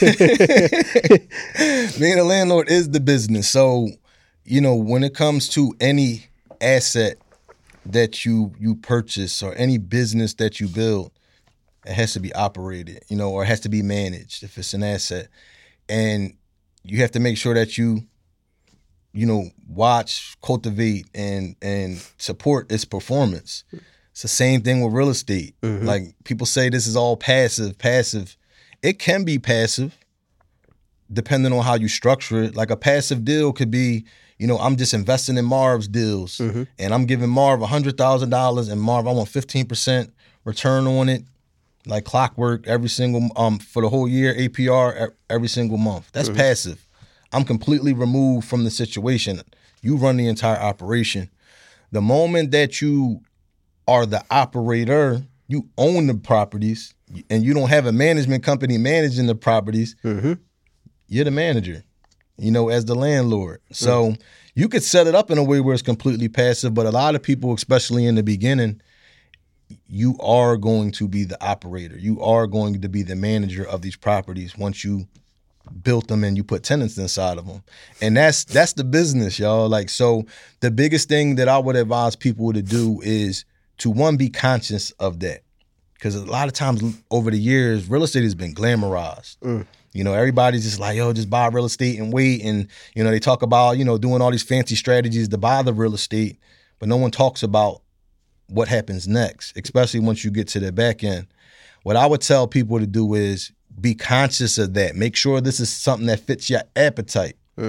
Being a landlord is the business. So, you know, when it comes to any asset that you you purchase or any business that you build, it has to be operated, you know, or it has to be managed if it's an asset. And you have to make sure that you, you know, watch, cultivate, and and support its performance. It's the same thing with real estate. Mm-hmm. Like, people say this is all passive, passive. It can be passive, depending on how you structure it. Like, a passive deal could be, you know, I'm just investing in Marv's deals, mm-hmm. and I'm giving Marv one hundred thousand dollars, and Marv, I want fifteen percent return on it, like clockwork, every single, um, for the whole year, A P R every single month. That's mm-hmm. passive. I'm completely removed from the situation. You run the entire operation. The moment that you are the operator, you own the properties, and you don't have a management company managing the properties, mm-hmm. you're the manager, you know, as the landlord. So mm-hmm. you could set it up in a way where it's completely passive, but a lot of people, especially in the beginning, you are going to be the operator. You are going to be the manager of these properties once you built them and you put tenants inside of them. And that's that's the business, y'all. Like, so the biggest thing that I would advise people to do is to, one, be conscious of that. Because a lot of times over the years, real estate has been glamorized. Mm. You know, everybody's just like, yo, just buy real estate and wait. And, you know, they talk about, you know, doing all these fancy strategies to buy the real estate, but no one talks about what happens next, especially once you get to the back end. What I would tell people to do is be conscious of that. Make sure this is something that fits your appetite. Mm.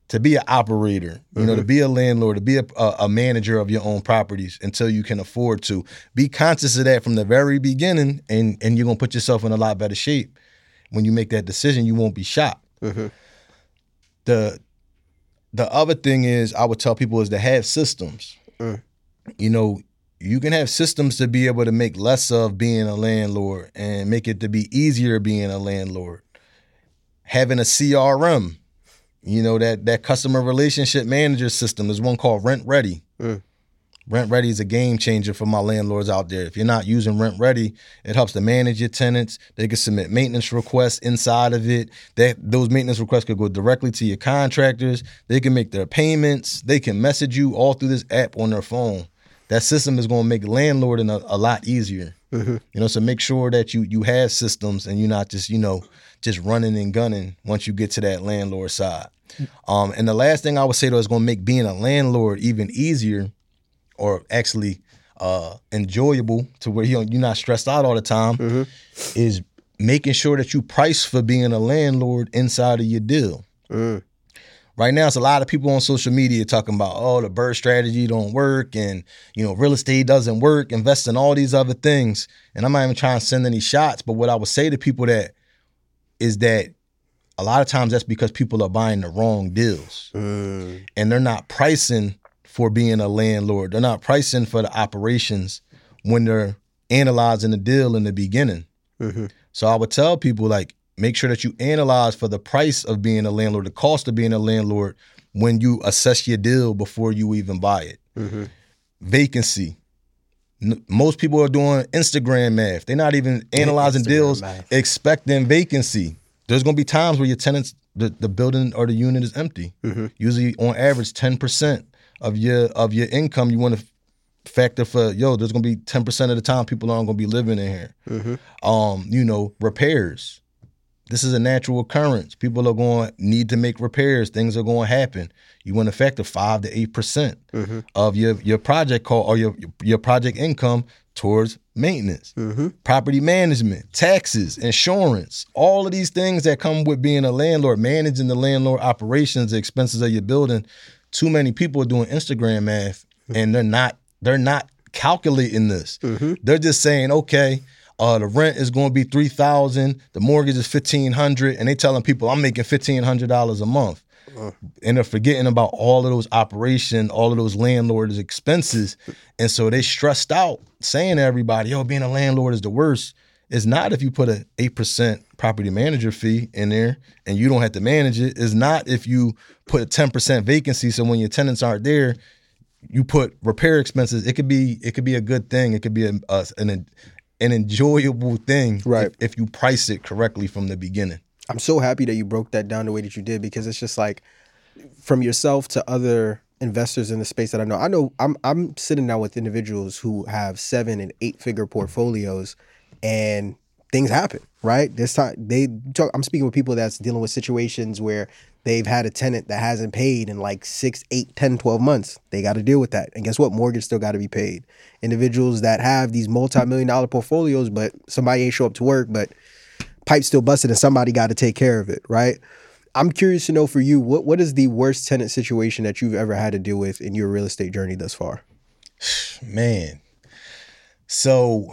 to be an operator, you know, Mhm. to be a landlord, to be a, a, a manager of your own properties until you can afford to. Be conscious of that from the very beginning, and, and you're going to put yourself in a lot better shape. When you make that decision, you won't be shocked. Mhm. The the other thing is, I would tell people is to have systems. Mm. You know, you can have systems to be able to make less of being a landlord and make it to be easier being a landlord. Having a C R M, you know, that that customer relationship manager system, there's one called Rent Ready. Mm. Rent Ready is a game changer for my landlords out there. If you're not using Rent Ready, it helps to manage your tenants. They can submit maintenance requests inside of it. That those maintenance requests could go directly to your contractors. They can make their payments. They can message you all through this app on their phone. That system is going to make landlording a, a lot easier. Mm-hmm. You know, so make sure that you you have systems and you're not just, you know, just running and gunning once you get to that landlord side. Um, and the last thing I would say though is going to make being a landlord even easier, or actually uh, enjoyable to where you don't, you're not stressed out all the time, Mm-hmm. is making sure that you price for being a landlord inside of your deal. Mm. Right now, it's a lot of people on social media talking about, oh, the BRRRR strategy don't work, and you know, real estate doesn't work, invest in all these other things. And I'm not even trying to send any shots, but what I would say to people that is that a lot of times that's because people are buying the wrong deals. Mm. And they're not pricing for being a landlord. They're not pricing for the operations when they're analyzing the deal in the beginning. Mm-hmm. So I would tell people, like, make sure that you analyze for the price of being a landlord, the cost of being a landlord when you assess your deal before you even buy it. Mm-hmm. Vacancy. N- most people are doing Instagram math. They're not even analyzing Instagram deals math. expecting vacancy. There's going to be times where your tenants, the, the building or the unit is empty. Mm-hmm. Usually on average ten percent of your of your income you want to factor for, yo, there's going to be ten percent of the time people aren't going to be living in here. Mm-hmm. Um, you know, repairs. This is a natural occurrence. People are going to need to make repairs. Things are going to happen. You want to factor five to eight percent Mm-hmm. of your your project call or your your project income towards maintenance, Mm-hmm. property management, taxes, insurance, all of these things that come with being a landlord, managing the landlord operations, the expenses of your building. Too many people are doing Instagram math, and they're not they're not calculating this. Mm-hmm. They're just saying, okay, uh, the rent is going to be three thousand dollars, the mortgage is fifteen hundred dollars, and they telling people I'm making fifteen hundred dollars a month. Uh. And they're forgetting about all of those operation, all of those landlords' expenses. And so they stressed out saying to everybody, yo, being a landlord is the worst. It's not if you put an eight percent property manager fee in there and you don't have to manage it. It's not if you put a ten percent vacancy, so when your tenants aren't there, you put repair expenses. It could be it could be a good thing. It could be a, a, an, an enjoyable thing, Right. if, if you price it correctly from the beginning. I'm so happy that you broke that down the way that you did, because it's just like, from yourself to other investors in the space that I know. I know I'm I'm sitting down with individuals who have seven and eight figure portfolios, and things happen, right? This time they talk. I'm speaking with people that's dealing with situations where they've had a tenant that hasn't paid in like six, eight, ten, twelve months. They got to deal with that. And guess what? Mortgage still got to be paid. Individuals that have these multi-million dollar portfolios, but somebody ain't show up to work, but pipe still busted and somebody got to take care of it, right? I'm curious to know for you, what what is the worst tenant situation that you've ever had to deal with in your real estate journey thus far? Man. So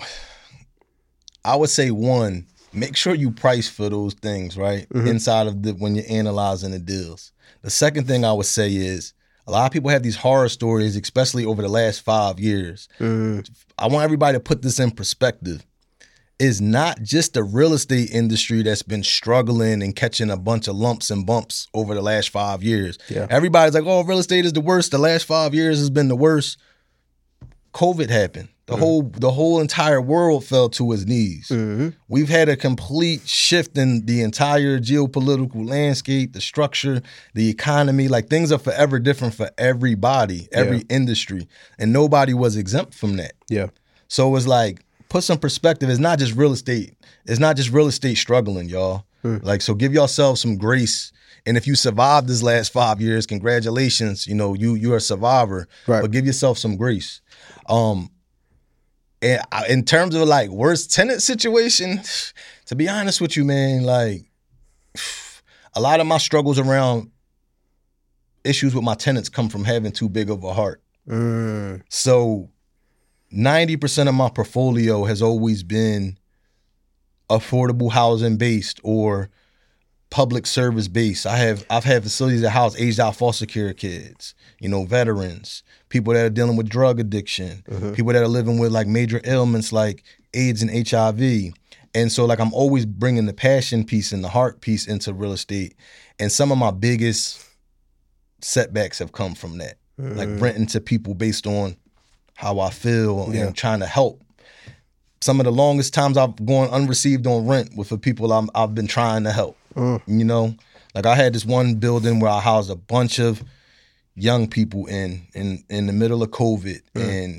I would say, one, make sure you price for those things, right? Mhm. Inside of the when you're analyzing the deals. The second thing I would say is a lot of people have these horror stories, especially over the last five years. Mm. I want everybody to put this in perspective. It's not just the real estate industry that's been struggling and catching a bunch of lumps and bumps over the last five years. Yeah. Everybody's like, oh, real estate is the worst. The last five years has been the worst. COVID happened. The Mhm. whole the whole entire world fell to its knees. Mm-hmm. We've had a complete shift in the entire geopolitical landscape, the structure, the economy. Like, things are forever different for everybody, every Yeah. industry. And nobody was exempt from that. Yeah. So it's like, put some perspective. It's not just real estate. It's not just real estate struggling, y'all. Mm. Like, so give yourself some grace. And if you survived this last five years, congratulations. You know, you you're a survivor. Right. But give yourself some grace. Um, and I- in terms of like worst tenant situation, to be honest with you, man, like a lot of my struggles around issues with my tenants come from having too big of a heart. Mm. So ninety percent of my portfolio has always been affordable housing based or public service based. I have I've had facilities that house aged out foster care kids, you know, veterans, people that are dealing with drug addiction, Mm-hmm. people that are living with like major ailments like AIDS and H I V. And so like I'm always bringing the passion piece and the heart piece into real estate. And some of my biggest setbacks have come from that. Mm-hmm. Like renting to people based on how I feel Yeah. and trying to help. Some of the longest times I've gone unreceived on rent with the people I'm, I've been trying to help. Mm. You know, like I had this one building where I housed a bunch of young people in in in the middle of COVID, Mm. and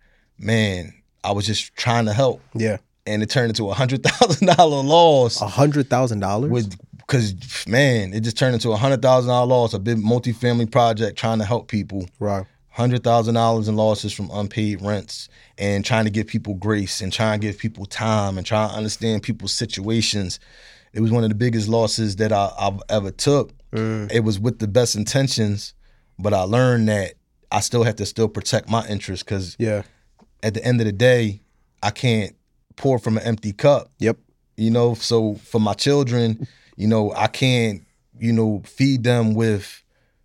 man, I was just trying to help, Yeah. and it turned into a hundred thousand dollar loss. A hundred thousand dollars? With because man, it just turned into a hundred thousand dollar loss. A big multifamily project trying to help people. Right. Hundred thousand dollars in losses from unpaid rents, and trying to give people grace and trying to give people time and trying to understand people's situations. It was one of the biggest losses that I, I've ever took. Mm. It was with the best intentions, but I learned that I still have to still protect my interests because Yeah. at the end of the day, I can't pour from an empty cup. Yep. You know, so for my children, you know, I can't, you know, feed them with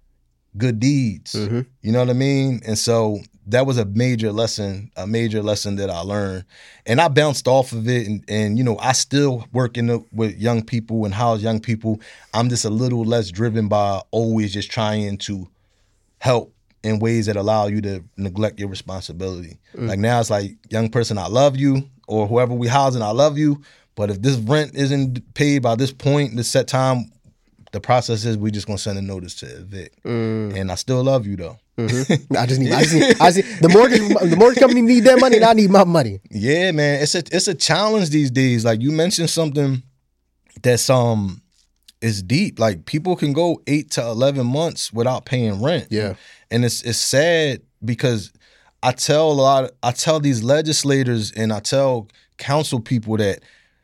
good deeds. Mm-hmm. You know what I mean? And so that was a major lesson, a major lesson that I learned. And I bounced off of it. And, and you know, I still work in the, with young people and house young people. I'm just a little less driven by always just trying to help in ways that allow you to neglect your responsibility. Mm. Like now it's like, young person, I love you, or whoever we housing, I love you. But if this rent isn't paid by this point, this set time, the process is we just gonna send a notice to evict. Mm. And I still love you though. Mm-hmm. I just need, I just need, I just need, the mortgage, the mortgage company need their money and I need my money. Yeah, man, it's a it's a challenge these days. Like you mentioned something that's um is deep. Like people can go eight to eleven months without paying rent. Yeah. And it's it's sad because I tell a lot of, I tell these legislators and I tell council people that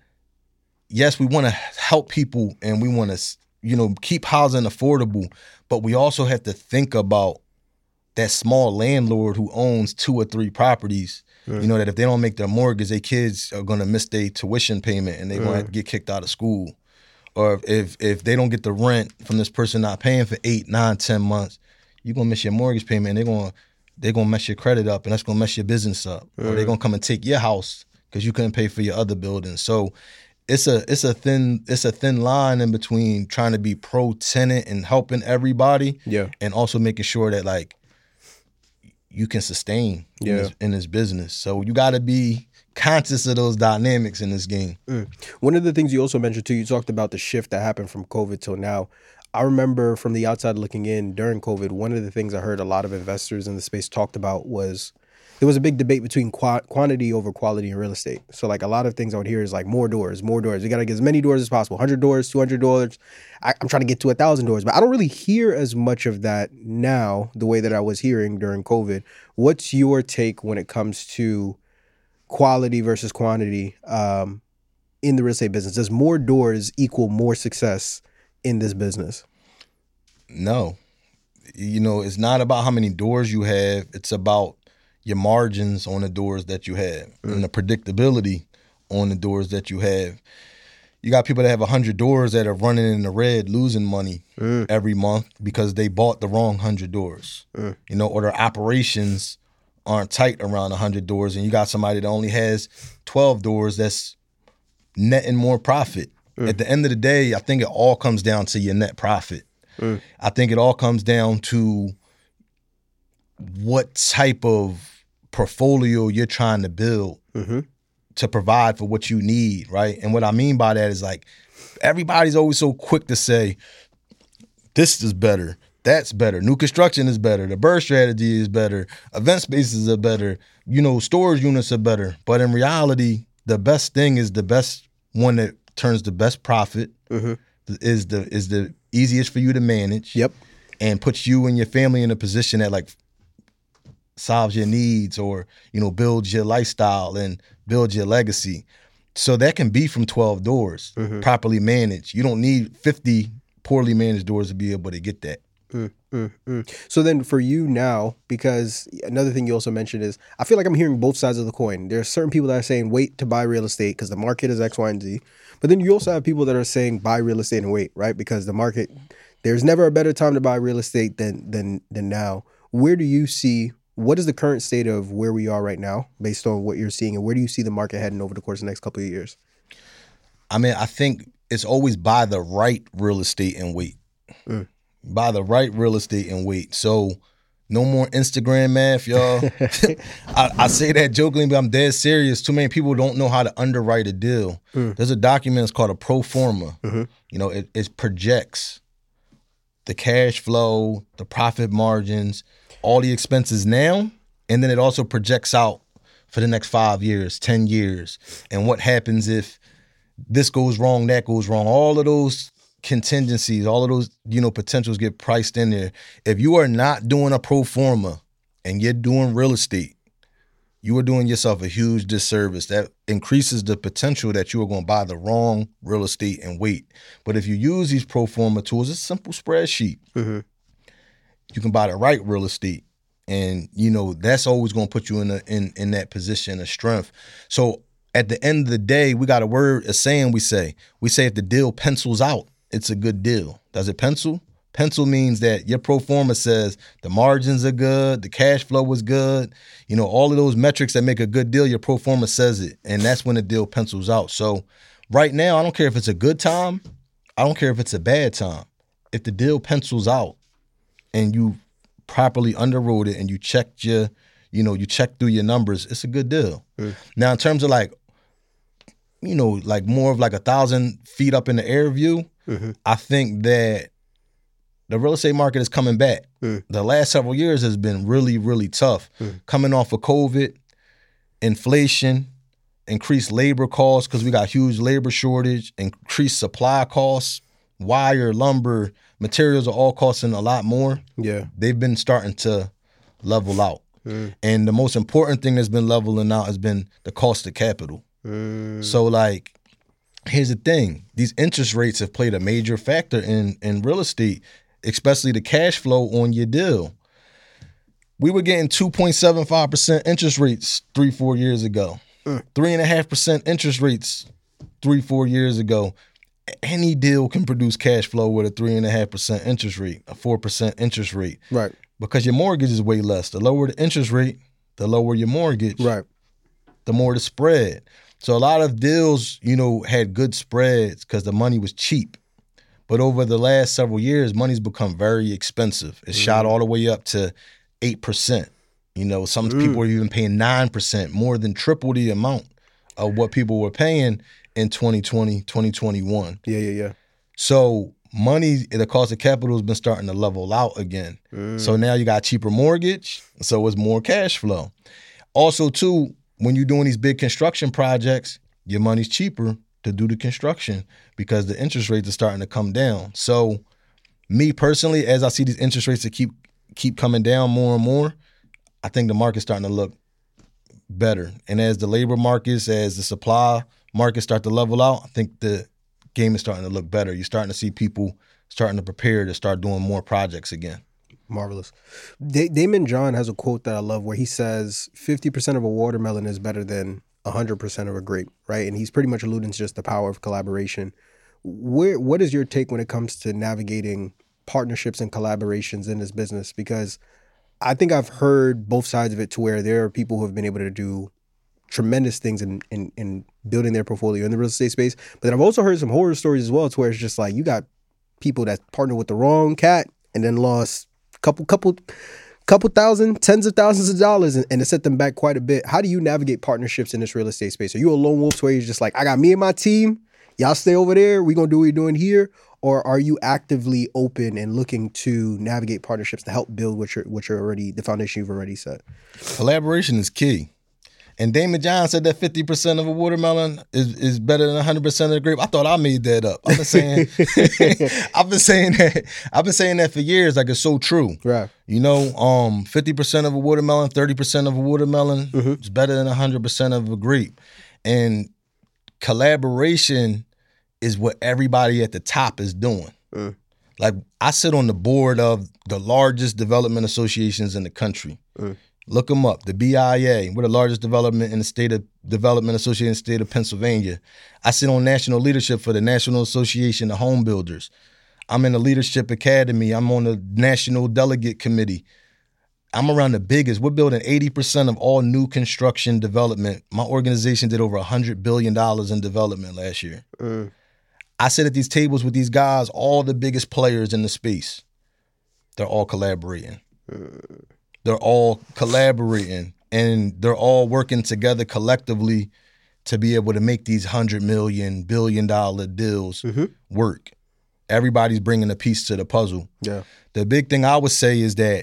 yes, we want to help people and we want to, you know, keep housing affordable, but we also have to think about that small landlord who owns two or three properties. Mm. You know, that if they don't make their mortgage, their kids are going to miss their tuition payment and they're going to Mm. have to get kicked out of school. Or if if they don't get the rent from this person not paying for eight, nine, ten months, you're going to miss your mortgage payment and they're going to they're going to mess your credit up and that's going to mess your business up. Mm. Or they're going to come and take your house because you couldn't pay for your other building. So it's a it's a thin it's a thin line in between trying to be pro tenant and helping everybody, Yeah. and also making sure that like you can sustain Yeah. in, this, in this business. So you got to be conscious of those dynamics in this game. Mm. One of the things you also mentioned too, you talked about the shift that happened from COVID till now. I remember from the outside looking in during COVID, one of the things I heard a lot of investors in the space talked about was there was a big debate between qu- quantity over quality in real estate. So like a lot of things I would hear is like more doors, more doors. You got to get as many doors as possible, one hundred doors, two hundred doors. I, I'm trying to get to one thousand doors, but I don't really hear as much of that now the way that I was hearing during COVID. What's your take when it comes to quality versus quantity um, in the real estate business? Does more doors equal more success in this business? No. You know, it's not about how many doors you have. It's about your margins on the doors that you have Mm. and the predictability on the doors that you have. You got people that have one hundred doors that are running in the red, losing money Mm. every month because they bought the wrong one hundred doors. Mm. You know, or their operations aren't tight around one hundred doors, and you got somebody that only has twelve doors that's netting more profit. Mm. At the end of the day, I think it all comes down to your net profit. Mm. I think it all comes down to what type of portfolio you're trying to build Mm-hmm. to provide for what you need, right? And what I mean by that is like, everybody's always so quick to say, this is better, that's better, new construction is better, the bird strategy is better, event spaces are better, you know, storage units are better. But in reality, the best thing is the best one that turns the best profit, Mm-hmm. is the is the easiest for you to manage. Yep. And puts you and your family in a position that like solves your needs or, you know, builds your lifestyle and builds your legacy. So that can be from twelve doors, Mhm. properly managed. You don't need fifty poorly managed doors to be able to get that. Mm. Mm-hmm. So then for you now, because another thing you also mentioned is, I feel like I'm hearing both sides of the coin. There are certain people that are saying wait to buy real estate because the market is X, Y, and Z. But then you also have people that are saying buy real estate and wait, right? Because the market, there's never a better time to buy real estate than than than now. Where do you see, what is the current state of where we are right now based on what you're seeing, and where do you see the market heading over the course of the next couple of years? I mean, I think it's always buy the right real estate and wait. Mm. Buy the right real estate and wait. So no more Instagram math, y'all. I, I say that jokingly, but I'm dead serious. Too many people don't know how to underwrite a deal. Mm. There's a document, it's called a pro forma. Mm-hmm. You know, it, it projects the cash flow, the profit margins, all the expenses now, and then it also projects out for the next five years, ten years, and what happens if this goes wrong, that goes wrong. All of those contingencies, all of those, you know, potentials get priced in there. If you are not doing a pro forma and you're doing real estate, you are doing yourself a huge disservice. That increases the potential that you are going to buy the wrong real estate and wait. But if you use these pro forma tools, it's a simple spreadsheet. Mm-hmm. You can buy the right real estate. And, you know, that's always going to put you in, a, in, in that position of strength. So at the end of the day, we got a word, a saying we say. We say if the deal pencils out, it's a good deal. Does it pencil? Pencil means that your pro forma says the margins are good, the cash flow was good. You know, all of those metrics that make a good deal, your pro forma says it. And that's when the deal pencils out. So right now, I don't care if it's a good time. I don't care if it's a bad time. If the deal pencils out and you properly underwrote it and you checked your, you know, you checked through your numbers, it's a good deal. Mm. Now, in terms of like, you know, like more of like a thousand feet up in the air view, mm-hmm. I think that the real estate market is coming back. Mm. The last several years has been really, really tough. Mm. Coming off of COVID, inflation, increased labor costs because we got huge labor shortage, increased supply costs, wire, lumber, materials are all costing a lot more. Yeah. They've been starting to level out. Mm. And the most important thing that's been leveling out has been the cost of capital. Mm. So like, here's the thing. These interest rates have played a major factor in, in real estate, especially the cash flow on your deal. We were getting two point seven five percent interest rates three, four years ago. Mm. Three and a half percent interest rates three, four years ago. Any deal can produce cash flow with a three and a half percent interest rate, a four percent interest rate. Right. Because your mortgage is way less. The lower the interest rate, the lower your mortgage. Right. The more the spread. So a lot of deals, you know, had good spreads because the money was cheap. But over the last several years, money's become very expensive. It's mm. shot all the way up to eight percent. You know, some mm. people are even paying nine percent, more than triple the amount of what people were paying in twenty twenty, twenty twenty-one. Yeah, yeah, yeah. So money, the cost of capital has been starting to level out again. Mm. So now you got cheaper mortgage, so it's more cash flow. Also, too, when you're doing these big construction projects, your money's cheaper to do the construction because the interest rates are starting to come down. So me personally, as I see these interest rates that keep keep coming down more and more, I think the market's starting to look better. And as the labor markets, as the supply markets start to level out, I think the game is starting to look better. You're starting to see people starting to prepare to start doing more projects again. Marvelous. D- Daymond John has a quote that I love where he says fifty percent of a watermelon is better than one hundred percent of a grape, right? And he's pretty much alluding to just the power of collaboration. Where, what is your take when it comes to navigating partnerships and collaborations in this business? Because I think I've heard both sides of it to where there are people who have been able to do tremendous things in, in, in building their portfolio in the real estate space. But then I've also heard some horror stories as well to where it's just like you got people that partner with the wrong cat and then lost a couple, couple, couple thousand, tens of thousands of dollars and, and it set them back quite a bit. How do you navigate partnerships in this real estate space? Are you a lone wolf to where you're just like, I got me and my team, y'all stay over there, we gonna do what we're doing here? Or are you actively open and looking to navigate partnerships to help build what you're, what you're already, the foundation you've already set? Collaboration is key. And Daymond John said that fifty percent of a watermelon is, is better than one hundred percent of the grape. I thought I made that up. I've been saying, I've been saying that. I've been saying that for years. Like it's so true. Right. You know, um, fifty percent of a watermelon, thirty percent of a watermelon mm-hmm. is better than one hundred percent of a grape. And collaboration is what everybody at the top is doing. Mm. Like, I sit on the board of the largest development associations in the country. Mm. Look them up. The B I A, we're the largest development in the state of development association in the state of Pennsylvania. I sit on national leadership for the National Association of Home Builders. I'm in the Leadership Academy. I'm on the National Delegate Committee. I'm around the biggest. We're building eighty percent of all new construction development. My organization did over one hundred billion dollars in development last year. Mm. I sit at these tables with these guys, all the biggest players in the space. They're all collaborating. Mm. They're all collaborating, and they're all working together collectively to be able to make these one hundred million, billion dollar deals mm-hmm. work. Everybody's bringing a piece to the puzzle. Yeah. The big thing I would say is that,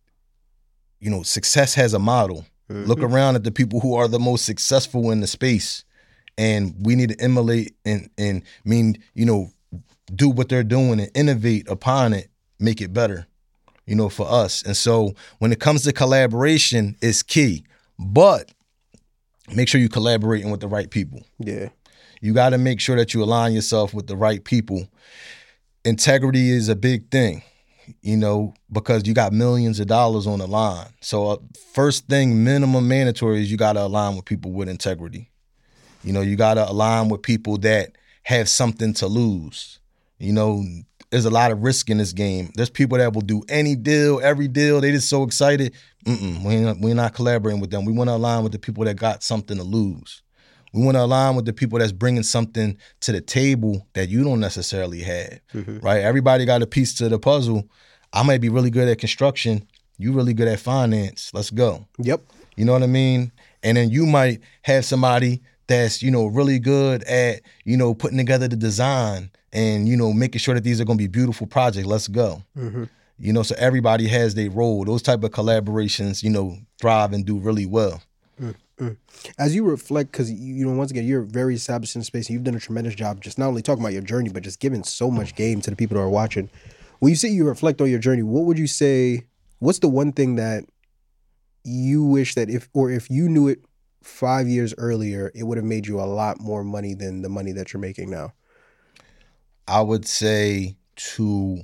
you know, success has a model. Mm-hmm. Look around at the people who are the most successful in the space, and we need to emulate and, and mean, you know, do what they're doing and innovate upon it, make it better, you know, for us. And so when it comes to collaboration, it's key. But make sure you're collaborating with the right people. Yeah. You got to make sure that you align yourself with the right people. Integrity is a big thing, you know, because you got millions of dollars on the line. So uh, first thing, minimum mandatory, is you got to align with people with integrity. You know, you got to align with people that have something to lose. You know, there's a lot of risk in this game. There's people that will do any deal, every deal. They just so excited. Mm-mm, we're not, we're not collaborating with them. We want to align with the people that got something to lose. We want to align with the people that's bringing something to the table that you don't necessarily have, mm-hmm. right? Everybody got a piece to the puzzle. I might be really good at construction. You really good at finance. Let's go. Yep. You know what I mean? And then you might have somebody that's, you know, really good at, you know, putting together the design and, you know, making sure that these are going to be beautiful projects. Let's go. Mm-hmm. You know, so everybody has their role. Those type of collaborations, you know, thrive and do really well. Mm-hmm. As you reflect, because, you know, once again, you're very established in the space and you've done a tremendous job just not only talking about your journey, but just giving so much game to the people that are watching. When you say you reflect on your journey, what would you say, what's the one thing that you wish that if, or if you knew it five years earlier, it would have made you a lot more money than the money that you're making now? I would say to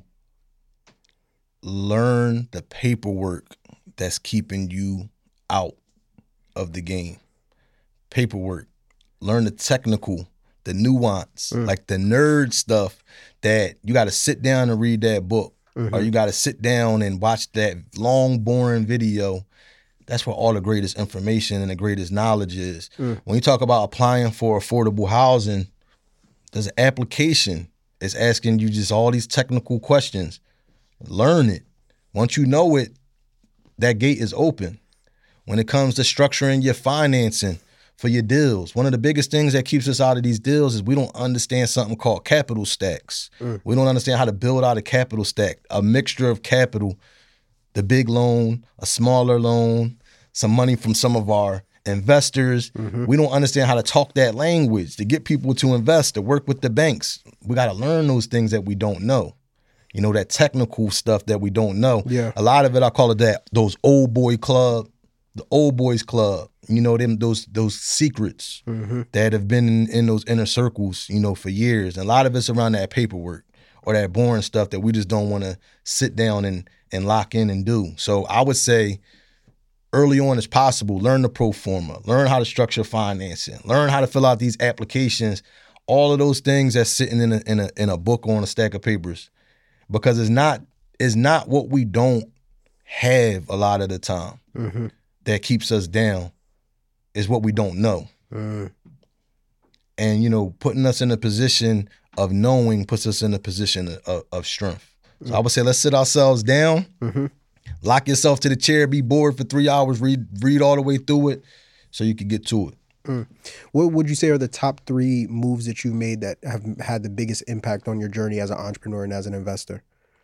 learn the paperwork that's keeping you out of the game. Paperwork. Learn the technical, the nuance, mm. like the nerd stuff that you got to sit down and read that book, mm-hmm. or you got to sit down and watch that long, boring video. That's where all the greatest information and the greatest knowledge is. Mm. When you talk about applying for affordable housing, there's an application. It's asking you just all these technical questions. Learn it. Once you know it, that gate is open. When it comes to structuring your financing for your deals, one of the biggest things that keeps us out of these deals is we don't understand something called capital stacks. Mm. We don't understand how to build out a capital stack, a mixture of capital, the big loan, a smaller loan, some money from some of our investors. Mm-hmm. We don't understand how to talk that language, to get people to invest, to work with the banks. We got to learn those things that we don't know. You know, that technical stuff that we don't know. Yeah. A lot of it, I call it that, those old boy club, the old boys club, you know, them those those secrets mm-hmm. that have been in, in those inner circles, you know, for years. And a lot of it's around that paperwork or that boring stuff that we just don't want to sit down and, and lock in and do. So I would say early on as possible, learn the pro forma, learn how to structure financing, learn how to fill out these applications, all of those things that's sitting in a, in a, in a book or on a stack of papers. Because it's not, it's not what we don't have a lot of the time. Mm-hmm. that keeps us down is what we don't know. Mm. And, you know, putting us in a position of knowing puts us in a position of, of strength. So mm. I would say, let's sit ourselves down, mm-hmm. lock yourself to the chair, be bored for three hours, read read all the way through it so you can get to it. Mm. What would you say are the top three moves that you made that have had the biggest impact on your journey as an entrepreneur and as an investor?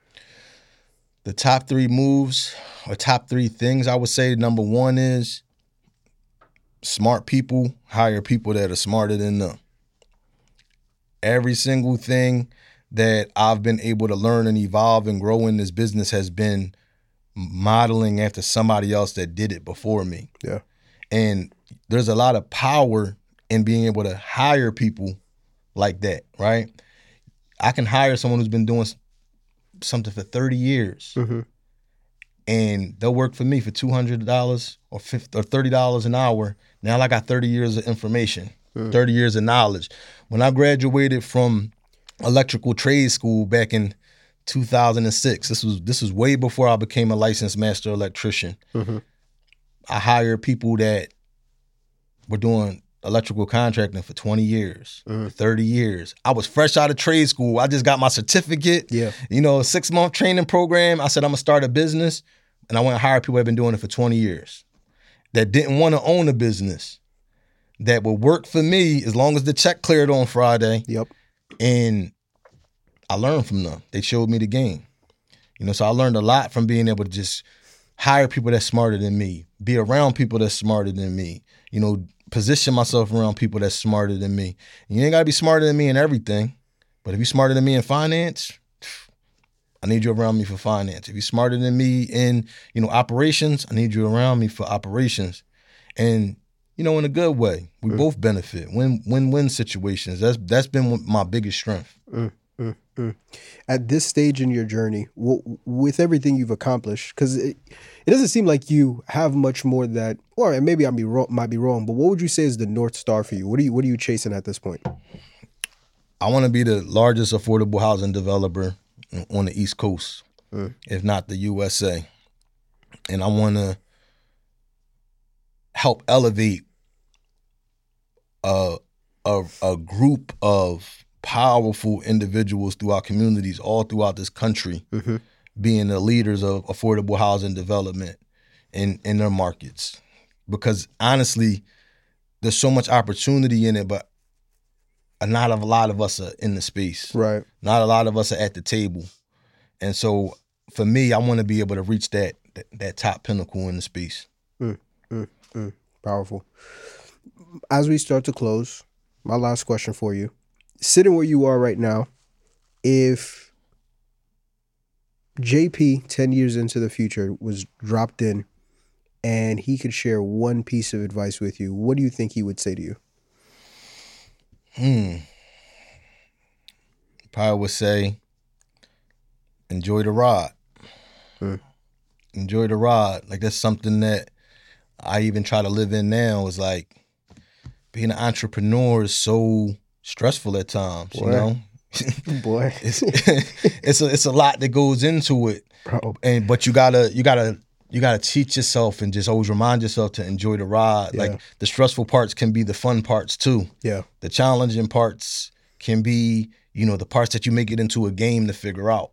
The top three moves or top three things, I would say, number one is smart people hire people that are smarter than them. Every single thing that I've been able to learn and evolve and grow in this business has been modeling after somebody else that did it before me. Yeah. And there's a lot of power in being able to hire people like that, right? I can hire someone who's been doing something for thirty years. Mm-hmm. And they'll work for me for two hundred dollars or fifty or thirty dollars an hour. Now I got thirty years of information, mm. thirty years of knowledge. When I graduated from electrical trade school back in two thousand six, this was this was way before I became a licensed master electrician. Mm-hmm. I hired people that were doing electrical contracting for twenty years, mm. thirty years. I was fresh out of trade school. I just got my certificate. Yeah. You know, a six-month training program. I said, I'm going to start a business. And I went and hired people that have been doing it for twenty years that didn't want to own a business, that would work for me as long as the check cleared on Friday. Yep. And I learned from them. They showed me the game. You know, so I learned a lot from being able to just hire people that's smarter than me, be around people that's smarter than me, you know, position myself around people that's smarter than me. And you ain't got to be smarter than me in everything, but if you're smarter than me in finance, I need you around me for finance. If you're smarter than me in, you know, operations, I need you around me for operations. And, you know, in a good way, we mm. both benefit. Win, win-win situations. That's that's been my biggest strength. Mm, mm, mm. At this stage in your journey, w- with everything you've accomplished, because it, it doesn't seem like you have much more that, or maybe I be wrong, might be wrong, but what would you say is the North Star for you? What are you What are you chasing at this point? I want to be the largest affordable housing developer on the East Coast, mm. if not the U S A. And I want to help elevate a, a, a group of powerful individuals through our communities all throughout this country, mm-hmm. being the leaders of affordable housing development in, in their markets. Because honestly, there's so much opportunity in it, but not a lot of us are in the space. Right. Not a lot of us are at the table. And so for me, I want to be able to reach that that, that top pinnacle in the space. Mm, mm, mm. Powerful. As we start to close, my last question for you. Sitting where you are right now, if J P ten years into the future was dropped in and he could share one piece of advice with you, what do you think he would say to you? Hmm. Probably would say, enjoy the ride. Hmm. Enjoy the ride. Like that's something that I even try to live in now. Is like being an entrepreneur is so stressful at times. Boy. You know, boy, it's it's a it's a lot that goes into it. Bro. And but you gotta you gotta. You got to teach yourself and just always remind yourself to enjoy the ride. Yeah. Like the stressful parts can be the fun parts too. Yeah. The challenging parts can be, you know, the parts that you make it into a game to figure out.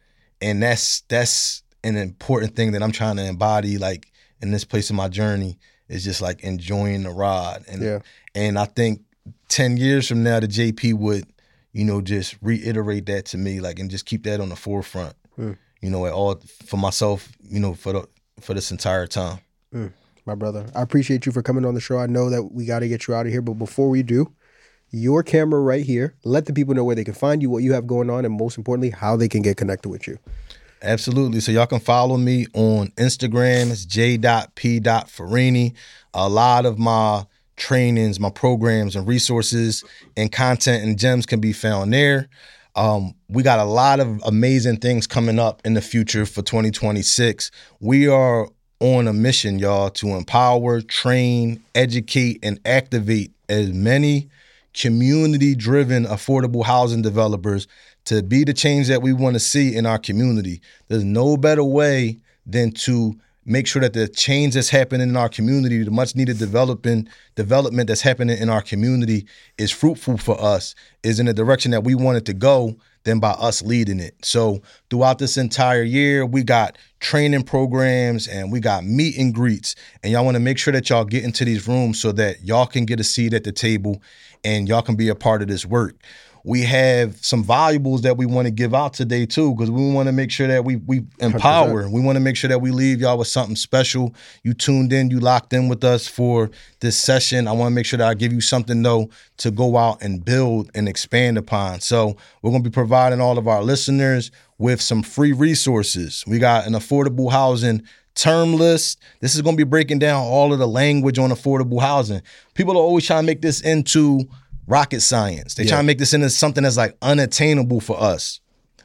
And that's that's an important thing that I'm trying to embody, like in this place in my journey, is just like enjoying the ride. And yeah. and I think ten years from now, the J P would, you know, just reiterate that to me, like, and just keep that on the forefront. Mm. You know, at all for myself, you know, for the for this entire time. Mm, my brother, I appreciate you for coming on the show. I know that we got to get you out of here, but before we do, your camera right here, let the people know where they can find you, what you have going on, and most importantly, how they can get connected with you. Absolutely. So y'all can follow me on Instagram. It's j p farini. A lot of my trainings, my programs and resources and content and gems can be found there. Um, we got a lot of amazing things coming up in the future for twenty twenty-six. We are on a mission, y'all, to empower, train, educate, and activate as many community-driven affordable housing developers to be the change that we want to see in our community. There's no better way than to make sure that the change that's happening in our community, the much needed developing development that's happening in our community is fruitful for us, is in the direction that we want it to go, than by us leading it. So throughout this entire year, we got training programs and we got meet and greets. And y'all want to make sure that y'all get into these rooms so that y'all can get a seat at the table and y'all can be a part of this work. We have some valuables that we want to give out today too, because we want to make sure that we we empower. one hundred percent. We want to make sure that we leave y'all with something special. You tuned in, you locked in with us for this session. I want to make sure that I give you something though to go out and build and expand upon. So we're going to be providing all of our listeners with some free resources. We got an affordable housing term list. This is going to be breaking down all of the language on affordable housing. People are always trying to make this into rocket science. They yeah. try to make this into something that's like unattainable for us.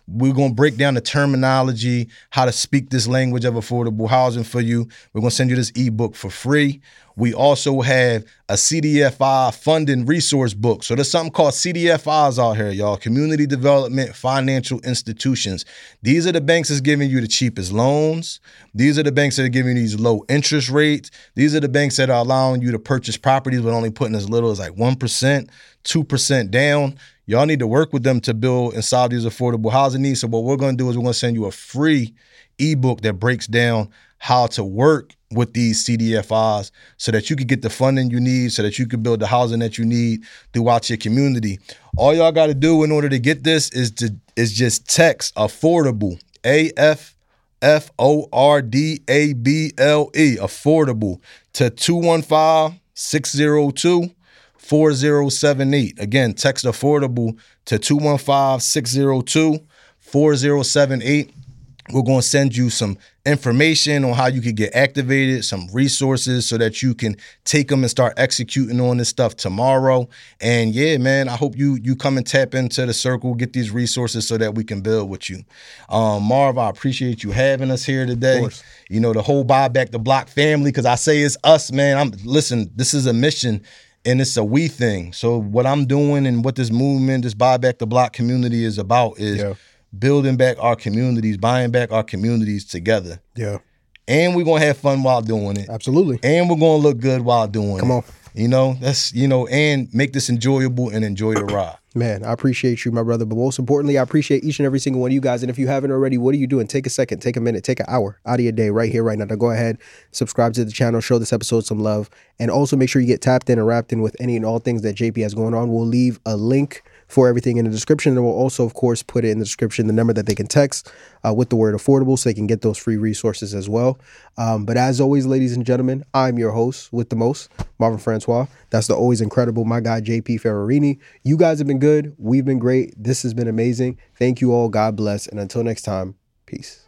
We're going to break down the terminology, how to speak this language of affordable housing for you. We're going to send you this ebook for free. We also have a C D F I funding resource book. So there's something called C D F Is out here, y'all. Community Development Financial Institutions. These are the banks that's giving you the cheapest loans. These are the banks that are giving you these low interest rates. These are the banks that are allowing you to purchase properties with only putting as little as like one percent, two percent down. Y'all need to work with them to build and solve these affordable housing needs. So what we're going to do is we're going to send you a free ebook that breaks down how to work with these C D F Is so that you can get the funding you need, so that you can build the housing that you need throughout your community. All y'all got to do in order to get this is to is just text affordable, A F F O R D A B L E, affordable, to two one five, six zero two, four zero seven eight. Again, text affordable to two one five, six zero two, four zero seven eight. We're going to send you some information on how you can get activated, some resources so that you can take them and start executing on this stuff tomorrow. And yeah, man, I hope you you come and tap into the circle, get these resources so that we can build with you. Um, Marv, I appreciate you having us here today. You know, the whole Buy Back the Block family, because I say it's us, man. I'm listen, this is a mission. And it's a we thing. So what I'm doing and what this movement, this Buy Back the Block community is about is yeah. building back our communities, buying back our communities together. Yeah. And we're going to have fun while doing it. Absolutely. And we're going to look good while doing Come it. on. You know, that's, you know, and make this enjoyable and enjoy the ride. Man, I appreciate you, my brother. But most importantly, I appreciate each and every single one of you guys. And if you haven't already, what are you doing? Take a second, take a minute, take an hour out of your day right here, right now. Now go ahead, subscribe to the channel, show this episode some love. And also make sure you get tapped in and wrapped in with any and all things that J P has going on. We'll leave a link for everything in the description. And we'll also, of course, put it in the description, the number that they can text uh, with the word affordable so they can get those free resources as well. Um, but as always, ladies and gentlemen, I'm your host with the most, Marvin Francois. That's the always incredible, my guy, J P Ferrarini. You guys have been good. We've been great. This has been amazing. Thank you all. God bless. And until next time, peace.